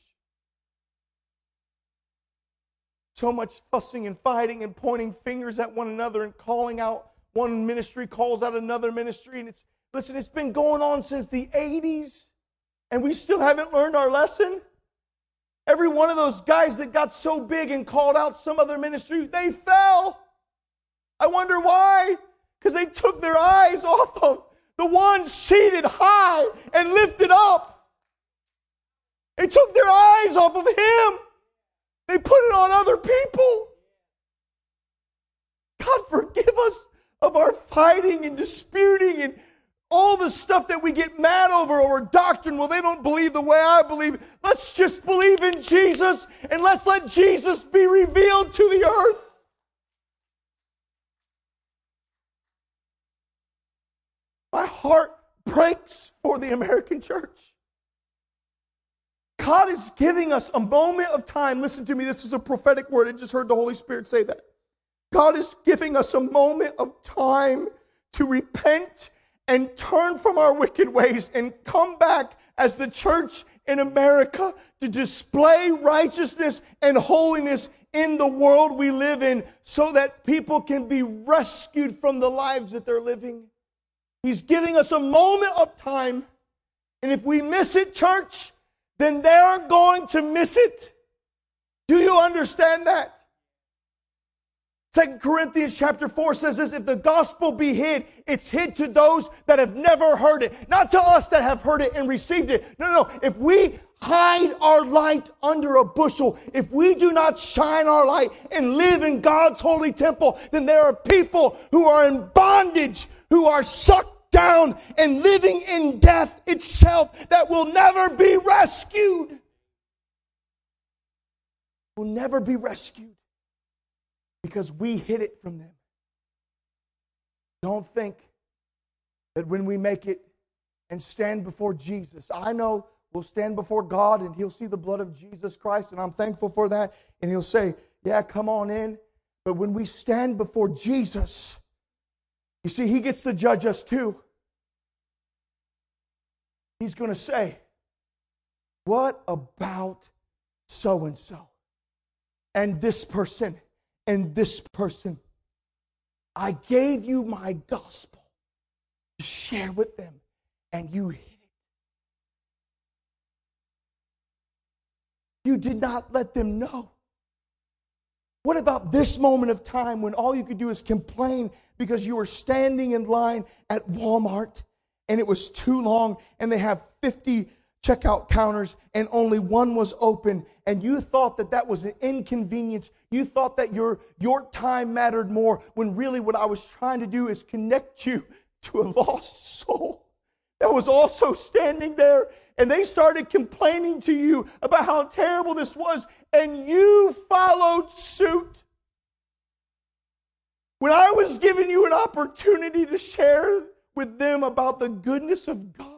So much fussing and fighting and pointing fingers at one another and calling out. One ministry calls out another ministry. And it's been going on since the 80s. And we still haven't learned our lesson. Every one of those guys that got so big and called out some other ministry, they fell. I wonder why? Because they took their eyes off of the one seated high and lifted up. They took their eyes off of Him. They put it on other people. God, forgive us of our fighting and disputing and all the stuff that we get mad over doctrine. Well, they don't believe the way I believe. Let's just believe in Jesus and let's let Jesus be revealed to the earth. My heart breaks for the American church. God is giving us a moment of time. Listen to me, this is a prophetic word. I just heard the Holy Spirit say that. God is giving us a moment of time to repent and turn from our wicked ways and come back as the church in America to display righteousness and holiness in the world we live in so that people can be rescued from the lives that they're living. He's giving us a moment of time. And if we miss it, church, then they're going to miss it. Do you understand that? 2 Corinthians chapter 4 says this, if the gospel be hid, it's hid to those that have never heard it. Not to us that have heard it and received it. No. If we hide our light under a bushel, if we do not shine our light and live in God's holy temple, then there are people who are in bondage, who are sucked down and living in death itself that will never be rescued. Will never be rescued because we hid it from them. Don't think that when we make it and stand before Jesus, I know we'll stand before God and He'll see the blood of Jesus Christ, and I'm thankful for that, and He'll say, yeah, come on in. But when we stand before Jesus, you see, He gets to judge us too. He's going to say, what about so-and-so? And this person, and this person. I gave you my gospel to share with them, and you hid it. You did not let them know. What about this moment of time when all you could do is complain because you were standing in line at Walmart and it was too long and they have 50 checkout counters and only one was open, and you thought that that was an inconvenience. You thought that your time mattered more, when really what I was trying to do is connect you to a lost soul that was also standing there, and they started complaining to you about how terrible this was, and you followed suit. When I was giving you an opportunity to share with them about the goodness of God,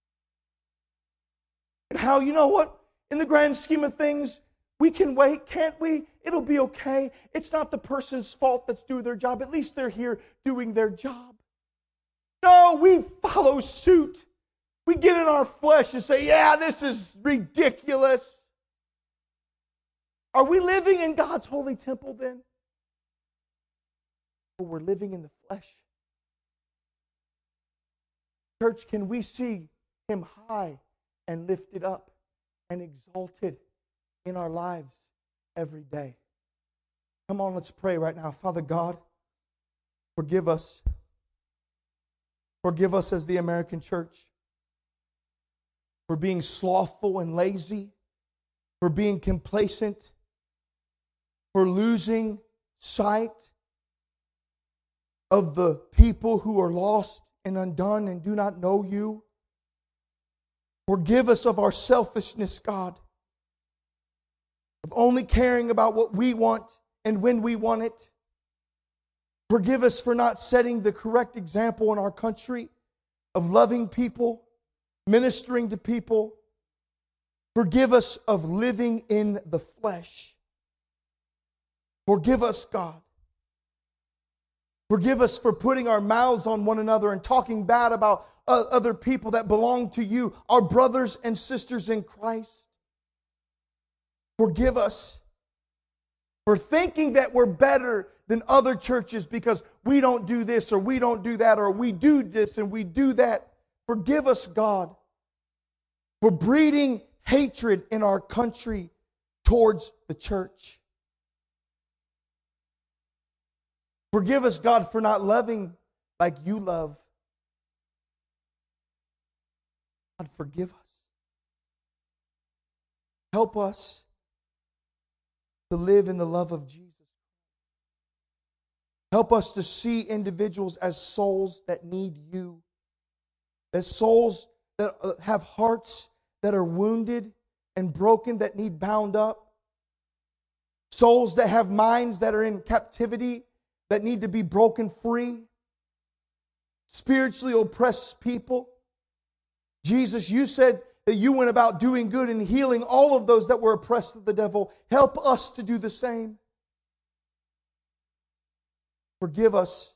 and how, you know what, in the grand scheme of things, we can wait, can't we? It'll be okay. It's not the person's fault that's doing their job. At least they're here doing their job. No, we follow suit. We get in our flesh and say, yeah, this is ridiculous. Are we living in God's holy temple then? Or we're living in the flesh? Church, can we see Him high and lifted up and exalted in our lives every day? Come on, let's pray right now. Father God, forgive us. Forgive us as the American church for being slothful and lazy, for being complacent, for losing sight of the people who are lost and undone and do not know you. Forgive us of our selfishness, God, of only caring about what we want and when we want it. Forgive us for not setting the correct example in our country of loving people, ministering to people. Forgive us of living in the flesh. Forgive us, God. Forgive us for putting our mouths on one another and talking bad about other people that belong to you, our brothers and sisters in Christ. Forgive us for thinking that we're better than other churches because we don't do this or we don't do that or we do this and we do that. Forgive us, God, for breeding hatred in our country towards the church. Forgive us, God, for not loving like you love. God, forgive us. Help us to live in the love of Jesus. Help us to see individuals as souls that need you. As souls that have hearts that are wounded and broken, that need bound up. Souls that have minds that are in captivity, that need to be broken free. Spiritually oppressed people. Jesus, you said that you went about doing good and healing all of those that were oppressed of the devil. Help us to do the same. Forgive us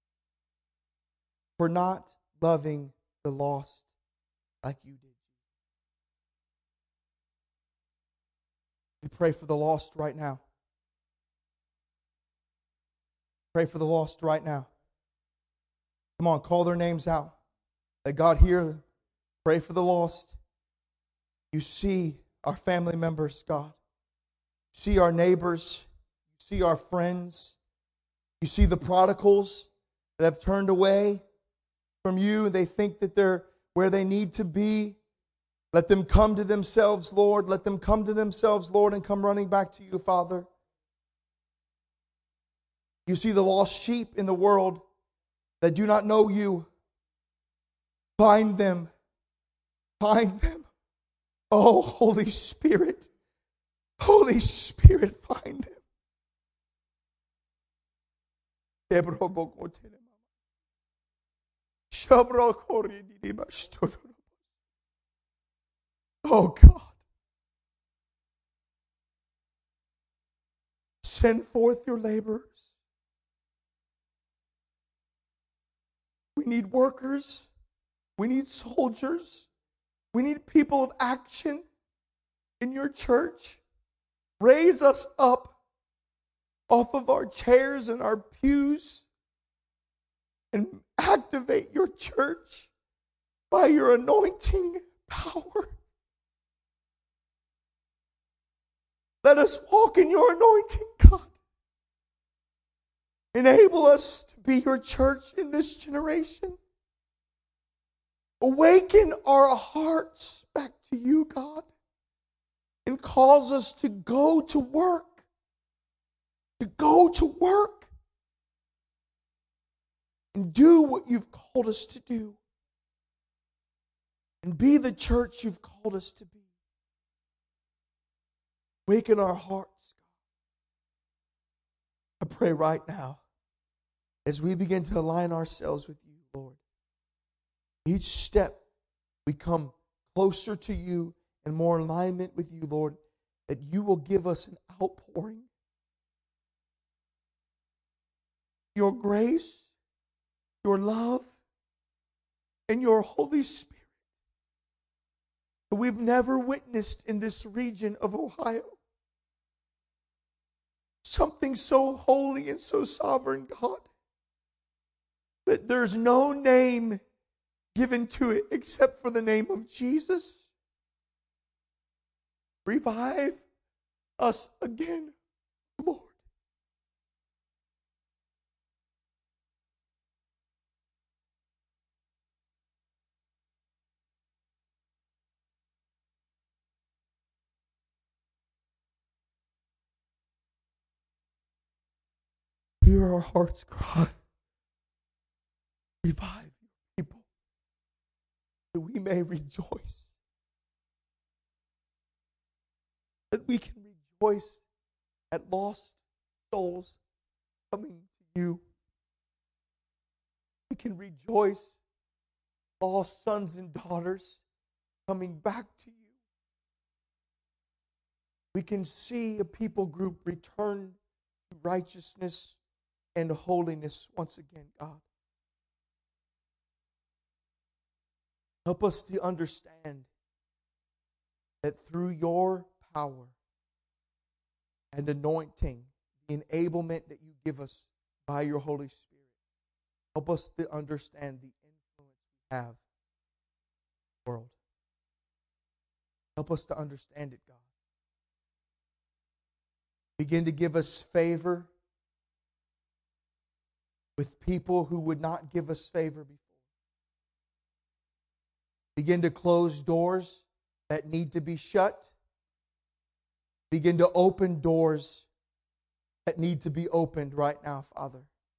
for not loving the lost like you did. We pray for the lost right now. Pray for the lost right now. Come on, call their names out. Let God hear them. Pray for the lost. You see our family members, God. You see our neighbors. You see our friends. You see the prodigals that have turned away from you. They think that they're where they need to be. Let them come to themselves, Lord. Let them come to themselves, Lord, and come running back to you, Father. You see the lost sheep in the world that do not know you. Find them. Find them. Oh, Holy Spirit. Holy Spirit, find them. Oh God. Send forth your laborers. We need workers. We need soldiers. We need people of action in your church. Raise us up off of our chairs and our pews and activate your church by your anointing power. Let us walk in your anointing, God. Enable us to be your church in this generation. Awaken our hearts back to you, God, and cause us to go to work. To go to work and do what you've called us to do. And be the church you've called us to be. Waken our hearts. I pray right now, as we begin to align ourselves with you, Lord, each step we come closer to you and more alignment with you, Lord, that you will give us an outpouring. Your grace, your love, and your Holy Spirit that we've never witnessed in this region of Ohio. Something so holy and so sovereign, God, that there's no name given to it except for the name of Jesus. Revive us again, Lord. Hear our hearts cry. Revive your people, that we may rejoice. That we can rejoice at lost souls coming to you. We can rejoice at lost sons and daughters coming back to you. We can see a people group return to righteousness and holiness once again, God. Help us to understand that through your power and anointing, the enablement that you give us by your Holy Spirit, help us to understand the influence we have in the world. Help us to understand it, God. Begin to give us favor with people who would not give us favor before. Begin to close doors that need to be shut. Begin to open doors that need to be opened right now, Father.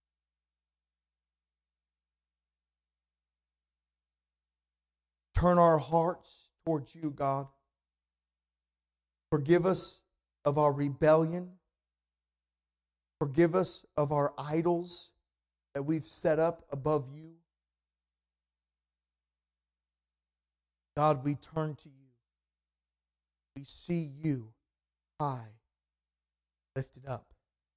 Turn our hearts towards you, God. Forgive us of our rebellion. Forgive us of our idols that we've set up above you. God, we turn to you. We see you high, lifted up.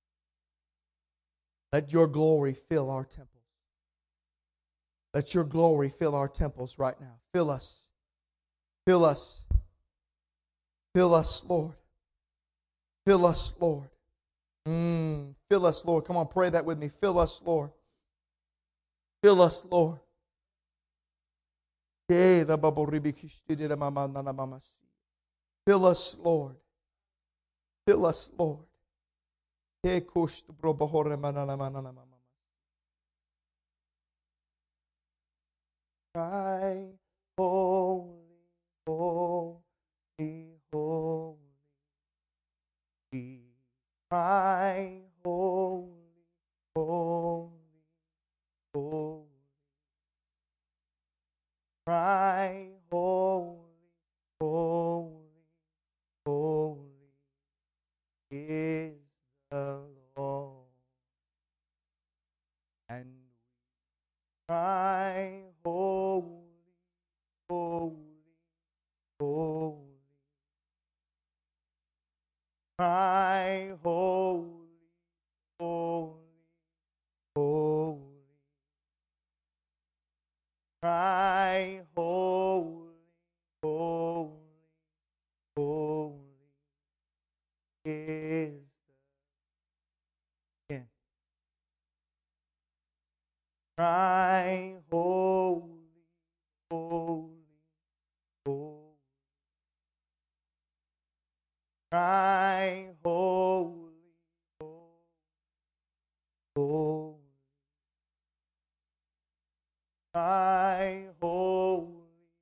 Let your glory fill our temples. Let your glory fill our temples right now. Fill us. Fill us. Fill us, Lord. Fill us, Lord. Fill us, Lord. Come on, pray that with me. Fill us, Lord. Fill us, Lord. Fill us, Lord. Fill us, Lord. Cry, holy, holy, holy. We cry, holy, holy, holy. Cry, holy, holy, holy is the Lord. And we cry, holy, holy, holy. Cry, holy, holy, holy. Cry, holy, holy, holy is the end. Cry, holy, holy, holy. Cry, holy, holy, holy. Cry, holy.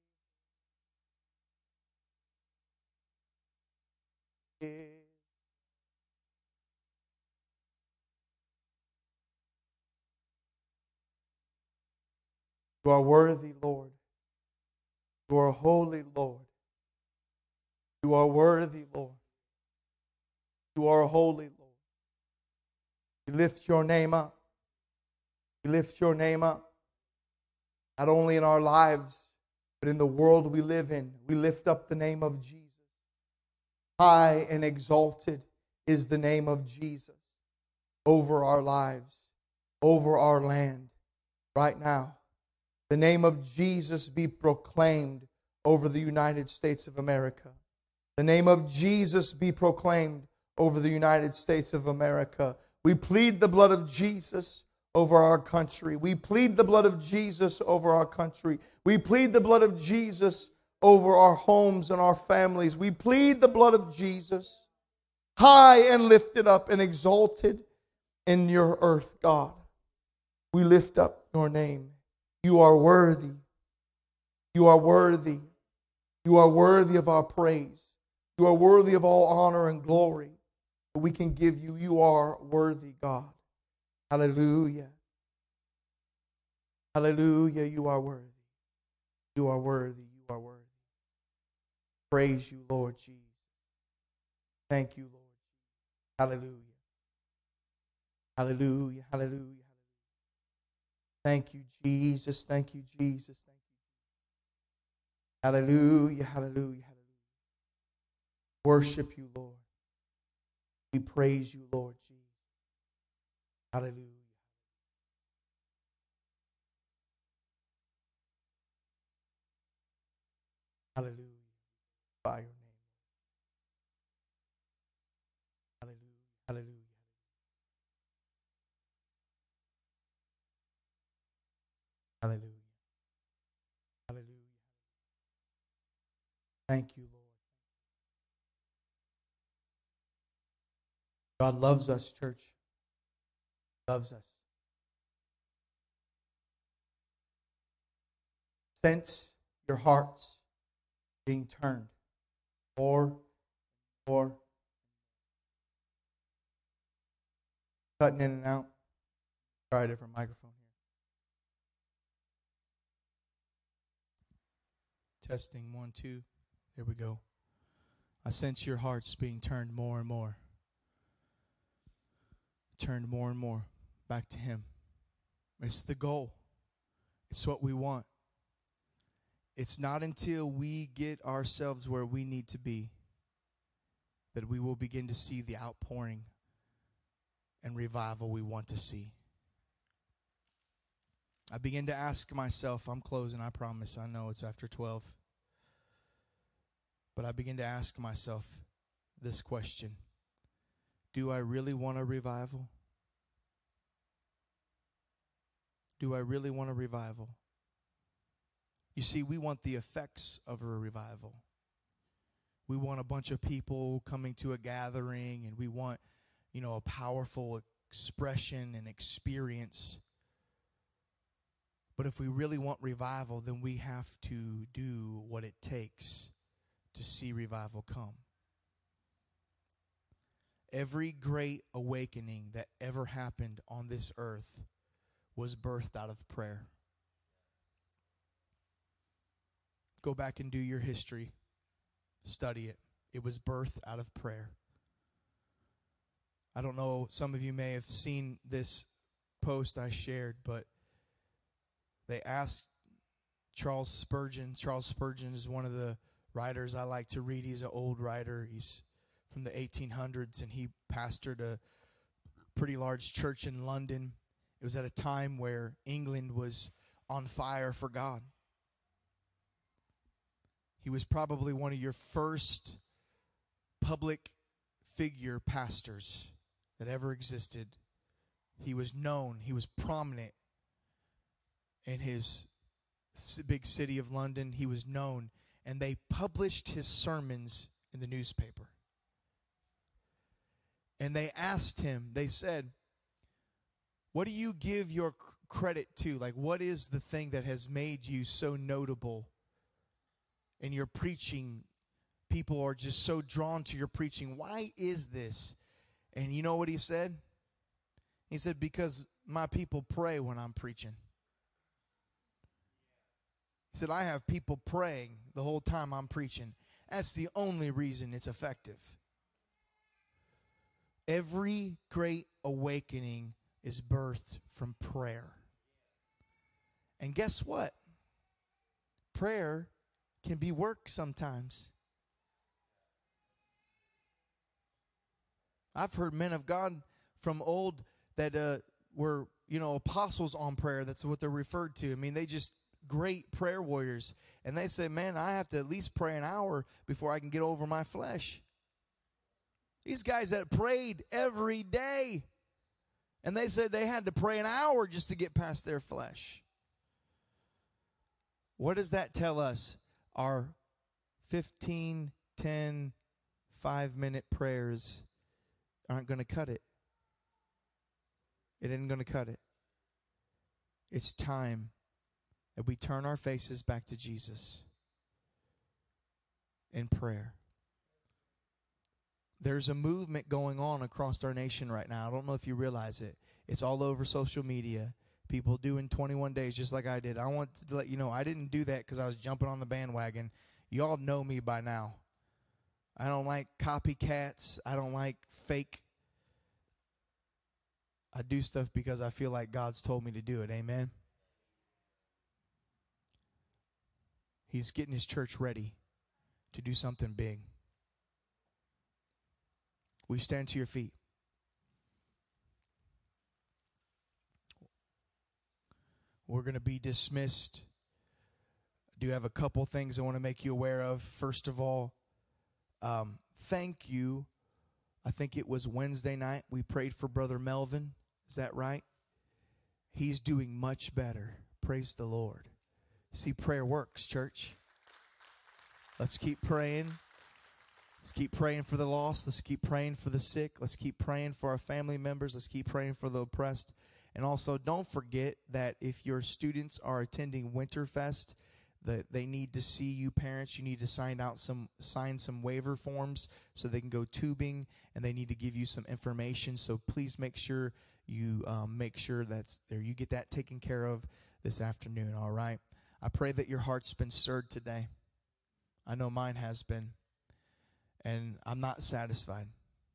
You are worthy, Lord. You are holy, Lord. You are worthy, Lord. You are holy, Lord. We lift your name up. We lift your name up. Not only in our lives, but in the world we live in. We lift up the name of Jesus. High and exalted is the name of Jesus over our lives, over our land right now. The name of Jesus be proclaimed over the United States of America. The name of Jesus be proclaimed over the United States of America. We plead the blood of Jesus over our country. We plead the blood of Jesus over our country. We plead the blood of Jesus over our homes and our families. We plead the blood of Jesus high and lifted up and exalted in your earth, God. We lift up your name. You are worthy. You are worthy. You are worthy of our praise. You are worthy of all honor and glory that we can give you. You are worthy, God. Hallelujah. Hallelujah. You are worthy. You are worthy. You are worthy. Praise you, Lord Jesus. Thank you, Lord. Hallelujah. Hallelujah. Hallelujah. Thank you, Jesus. Thank you, Jesus. Thank you. Hallelujah. Hallelujah. Hallelujah. Worship you, Lord. We praise you, Lord Jesus. Hallelujah. Hallelujah. By your name. Hallelujah. Hallelujah. Hallelujah. Hallelujah. Thank you, Lord. God loves us, church. Loves us. Sense your hearts being turned more. Cutting in and out. Try a different microphone here. Testing 1, 2. There we go. I sense your hearts being turned more and more. Turned more and more back to Him. It's the goal. It's what we want. It's not until we get ourselves where we need to be that we will begin to see the outpouring and revival we want to see. I begin to ask myself, I'm closing, I promise, I know it's after 12. But I begin to ask myself this question. Do I really want a revival? Do I really want a revival? You see, we want the effects of a revival. We want a bunch of people coming to a gathering, and we want, a powerful expression and experience. But if we really want revival, then we have to do what it takes to see revival come. Every great awakening that ever happened on this earth was birthed out of prayer. Go back and do your history. Study it. It was birthed out of prayer. I don't know, some of you may have seen this post I shared, but they asked Charles Spurgeon. Charles Spurgeon is one of the writers I like to read. He's an old writer. He's from the 1800s, and he pastored a pretty large church in London. It was at a time where England was on fire for God. He was probably one of your first public figure pastors that ever existed. He was known. He was prominent in his big city of London. He was known. And they published his sermons in the newspaper. And they asked him, they said, what do you give your credit to? Like, what is the thing that has made you so notable in your preaching? People are just so drawn to your preaching. Why is this? And you know what he said? He said, because my people pray when I'm preaching. He said, I have people praying the whole time I'm preaching. That's the only reason it's effective. Every great awakening is birthed from prayer. And guess what? Prayer can be work sometimes. I've heard men of God from old that were, apostles on prayer. That's what they're referred to. I mean, great prayer warriors. And they said, man, I have to at least pray an hour before I can get over my flesh. These guys that prayed every day. And they said they had to pray an hour just to get past their flesh. What does that tell us? Our 15, 10, 5-minute prayers aren't going to cut it. It isn't going to cut it. It's time that we turn our faces back to Jesus in prayer. There's a movement going on across our nation right now. I don't know if you realize it. It's all over social media. People doing 21 days just like I did. I want to let you know I didn't do that because I was jumping on the bandwagon. You all know me by now. I don't like copycats. I don't like fake. I do stuff because I feel like God's told me to do it. Amen. He's getting his church ready to do something big. Will you stand to your feet? We're going to be dismissed. I do have a couple things I want to make you aware of. First of all, thank you. I think it was Wednesday night. We prayed for Brother Melvin. Is that right? He's doing much better. Praise the Lord. See, prayer works, church. Let's keep praying. Let's keep praying for the lost. Let's keep praying for the sick. Let's keep praying for our family members. Let's keep praying for the oppressed. And also, don't forget that if your students are attending Winterfest, that they need to see you parents. You need to sign some waiver forms so they can go tubing, and they need to give you some information. So please make sure you that's there. You get that taken care of this afternoon. All right. I pray that your heart's been stirred today. I know mine has been. And I'm not satisfied.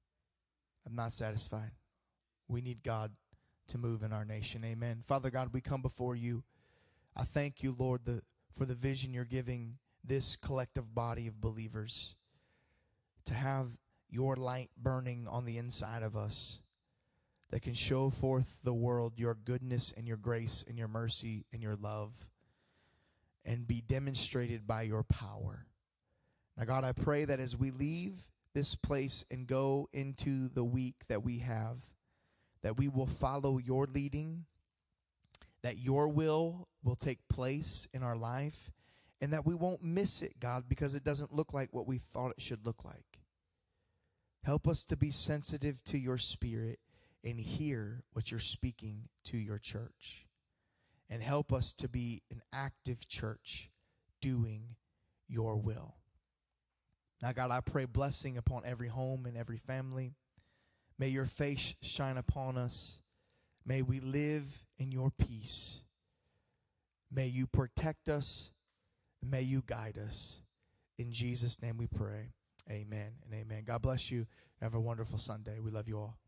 I'm not satisfied. We need God to move in our nation. Amen. Father God, we come before you. I thank you, Lord, for the vision you're giving this collective body of believers to have your light burning on the inside of us that can show forth the world your goodness and your grace and your mercy and your love and be demonstrated by your power. Now, God, I pray that as we leave this place and go into the week that we have, that we will follow your leading, that your will take place in our life, and that we won't miss it, God, because it doesn't look like what we thought it should look like. Help us to be sensitive to your spirit and hear what you're speaking to your church. And help us to be an active church doing your will. Now, God, I pray blessing upon every home and every family. May your face shine upon us. May we live in your peace. May you protect us. May you guide us. In Jesus' name we pray. Amen and amen. God bless you. Have a wonderful Sunday. We love you all.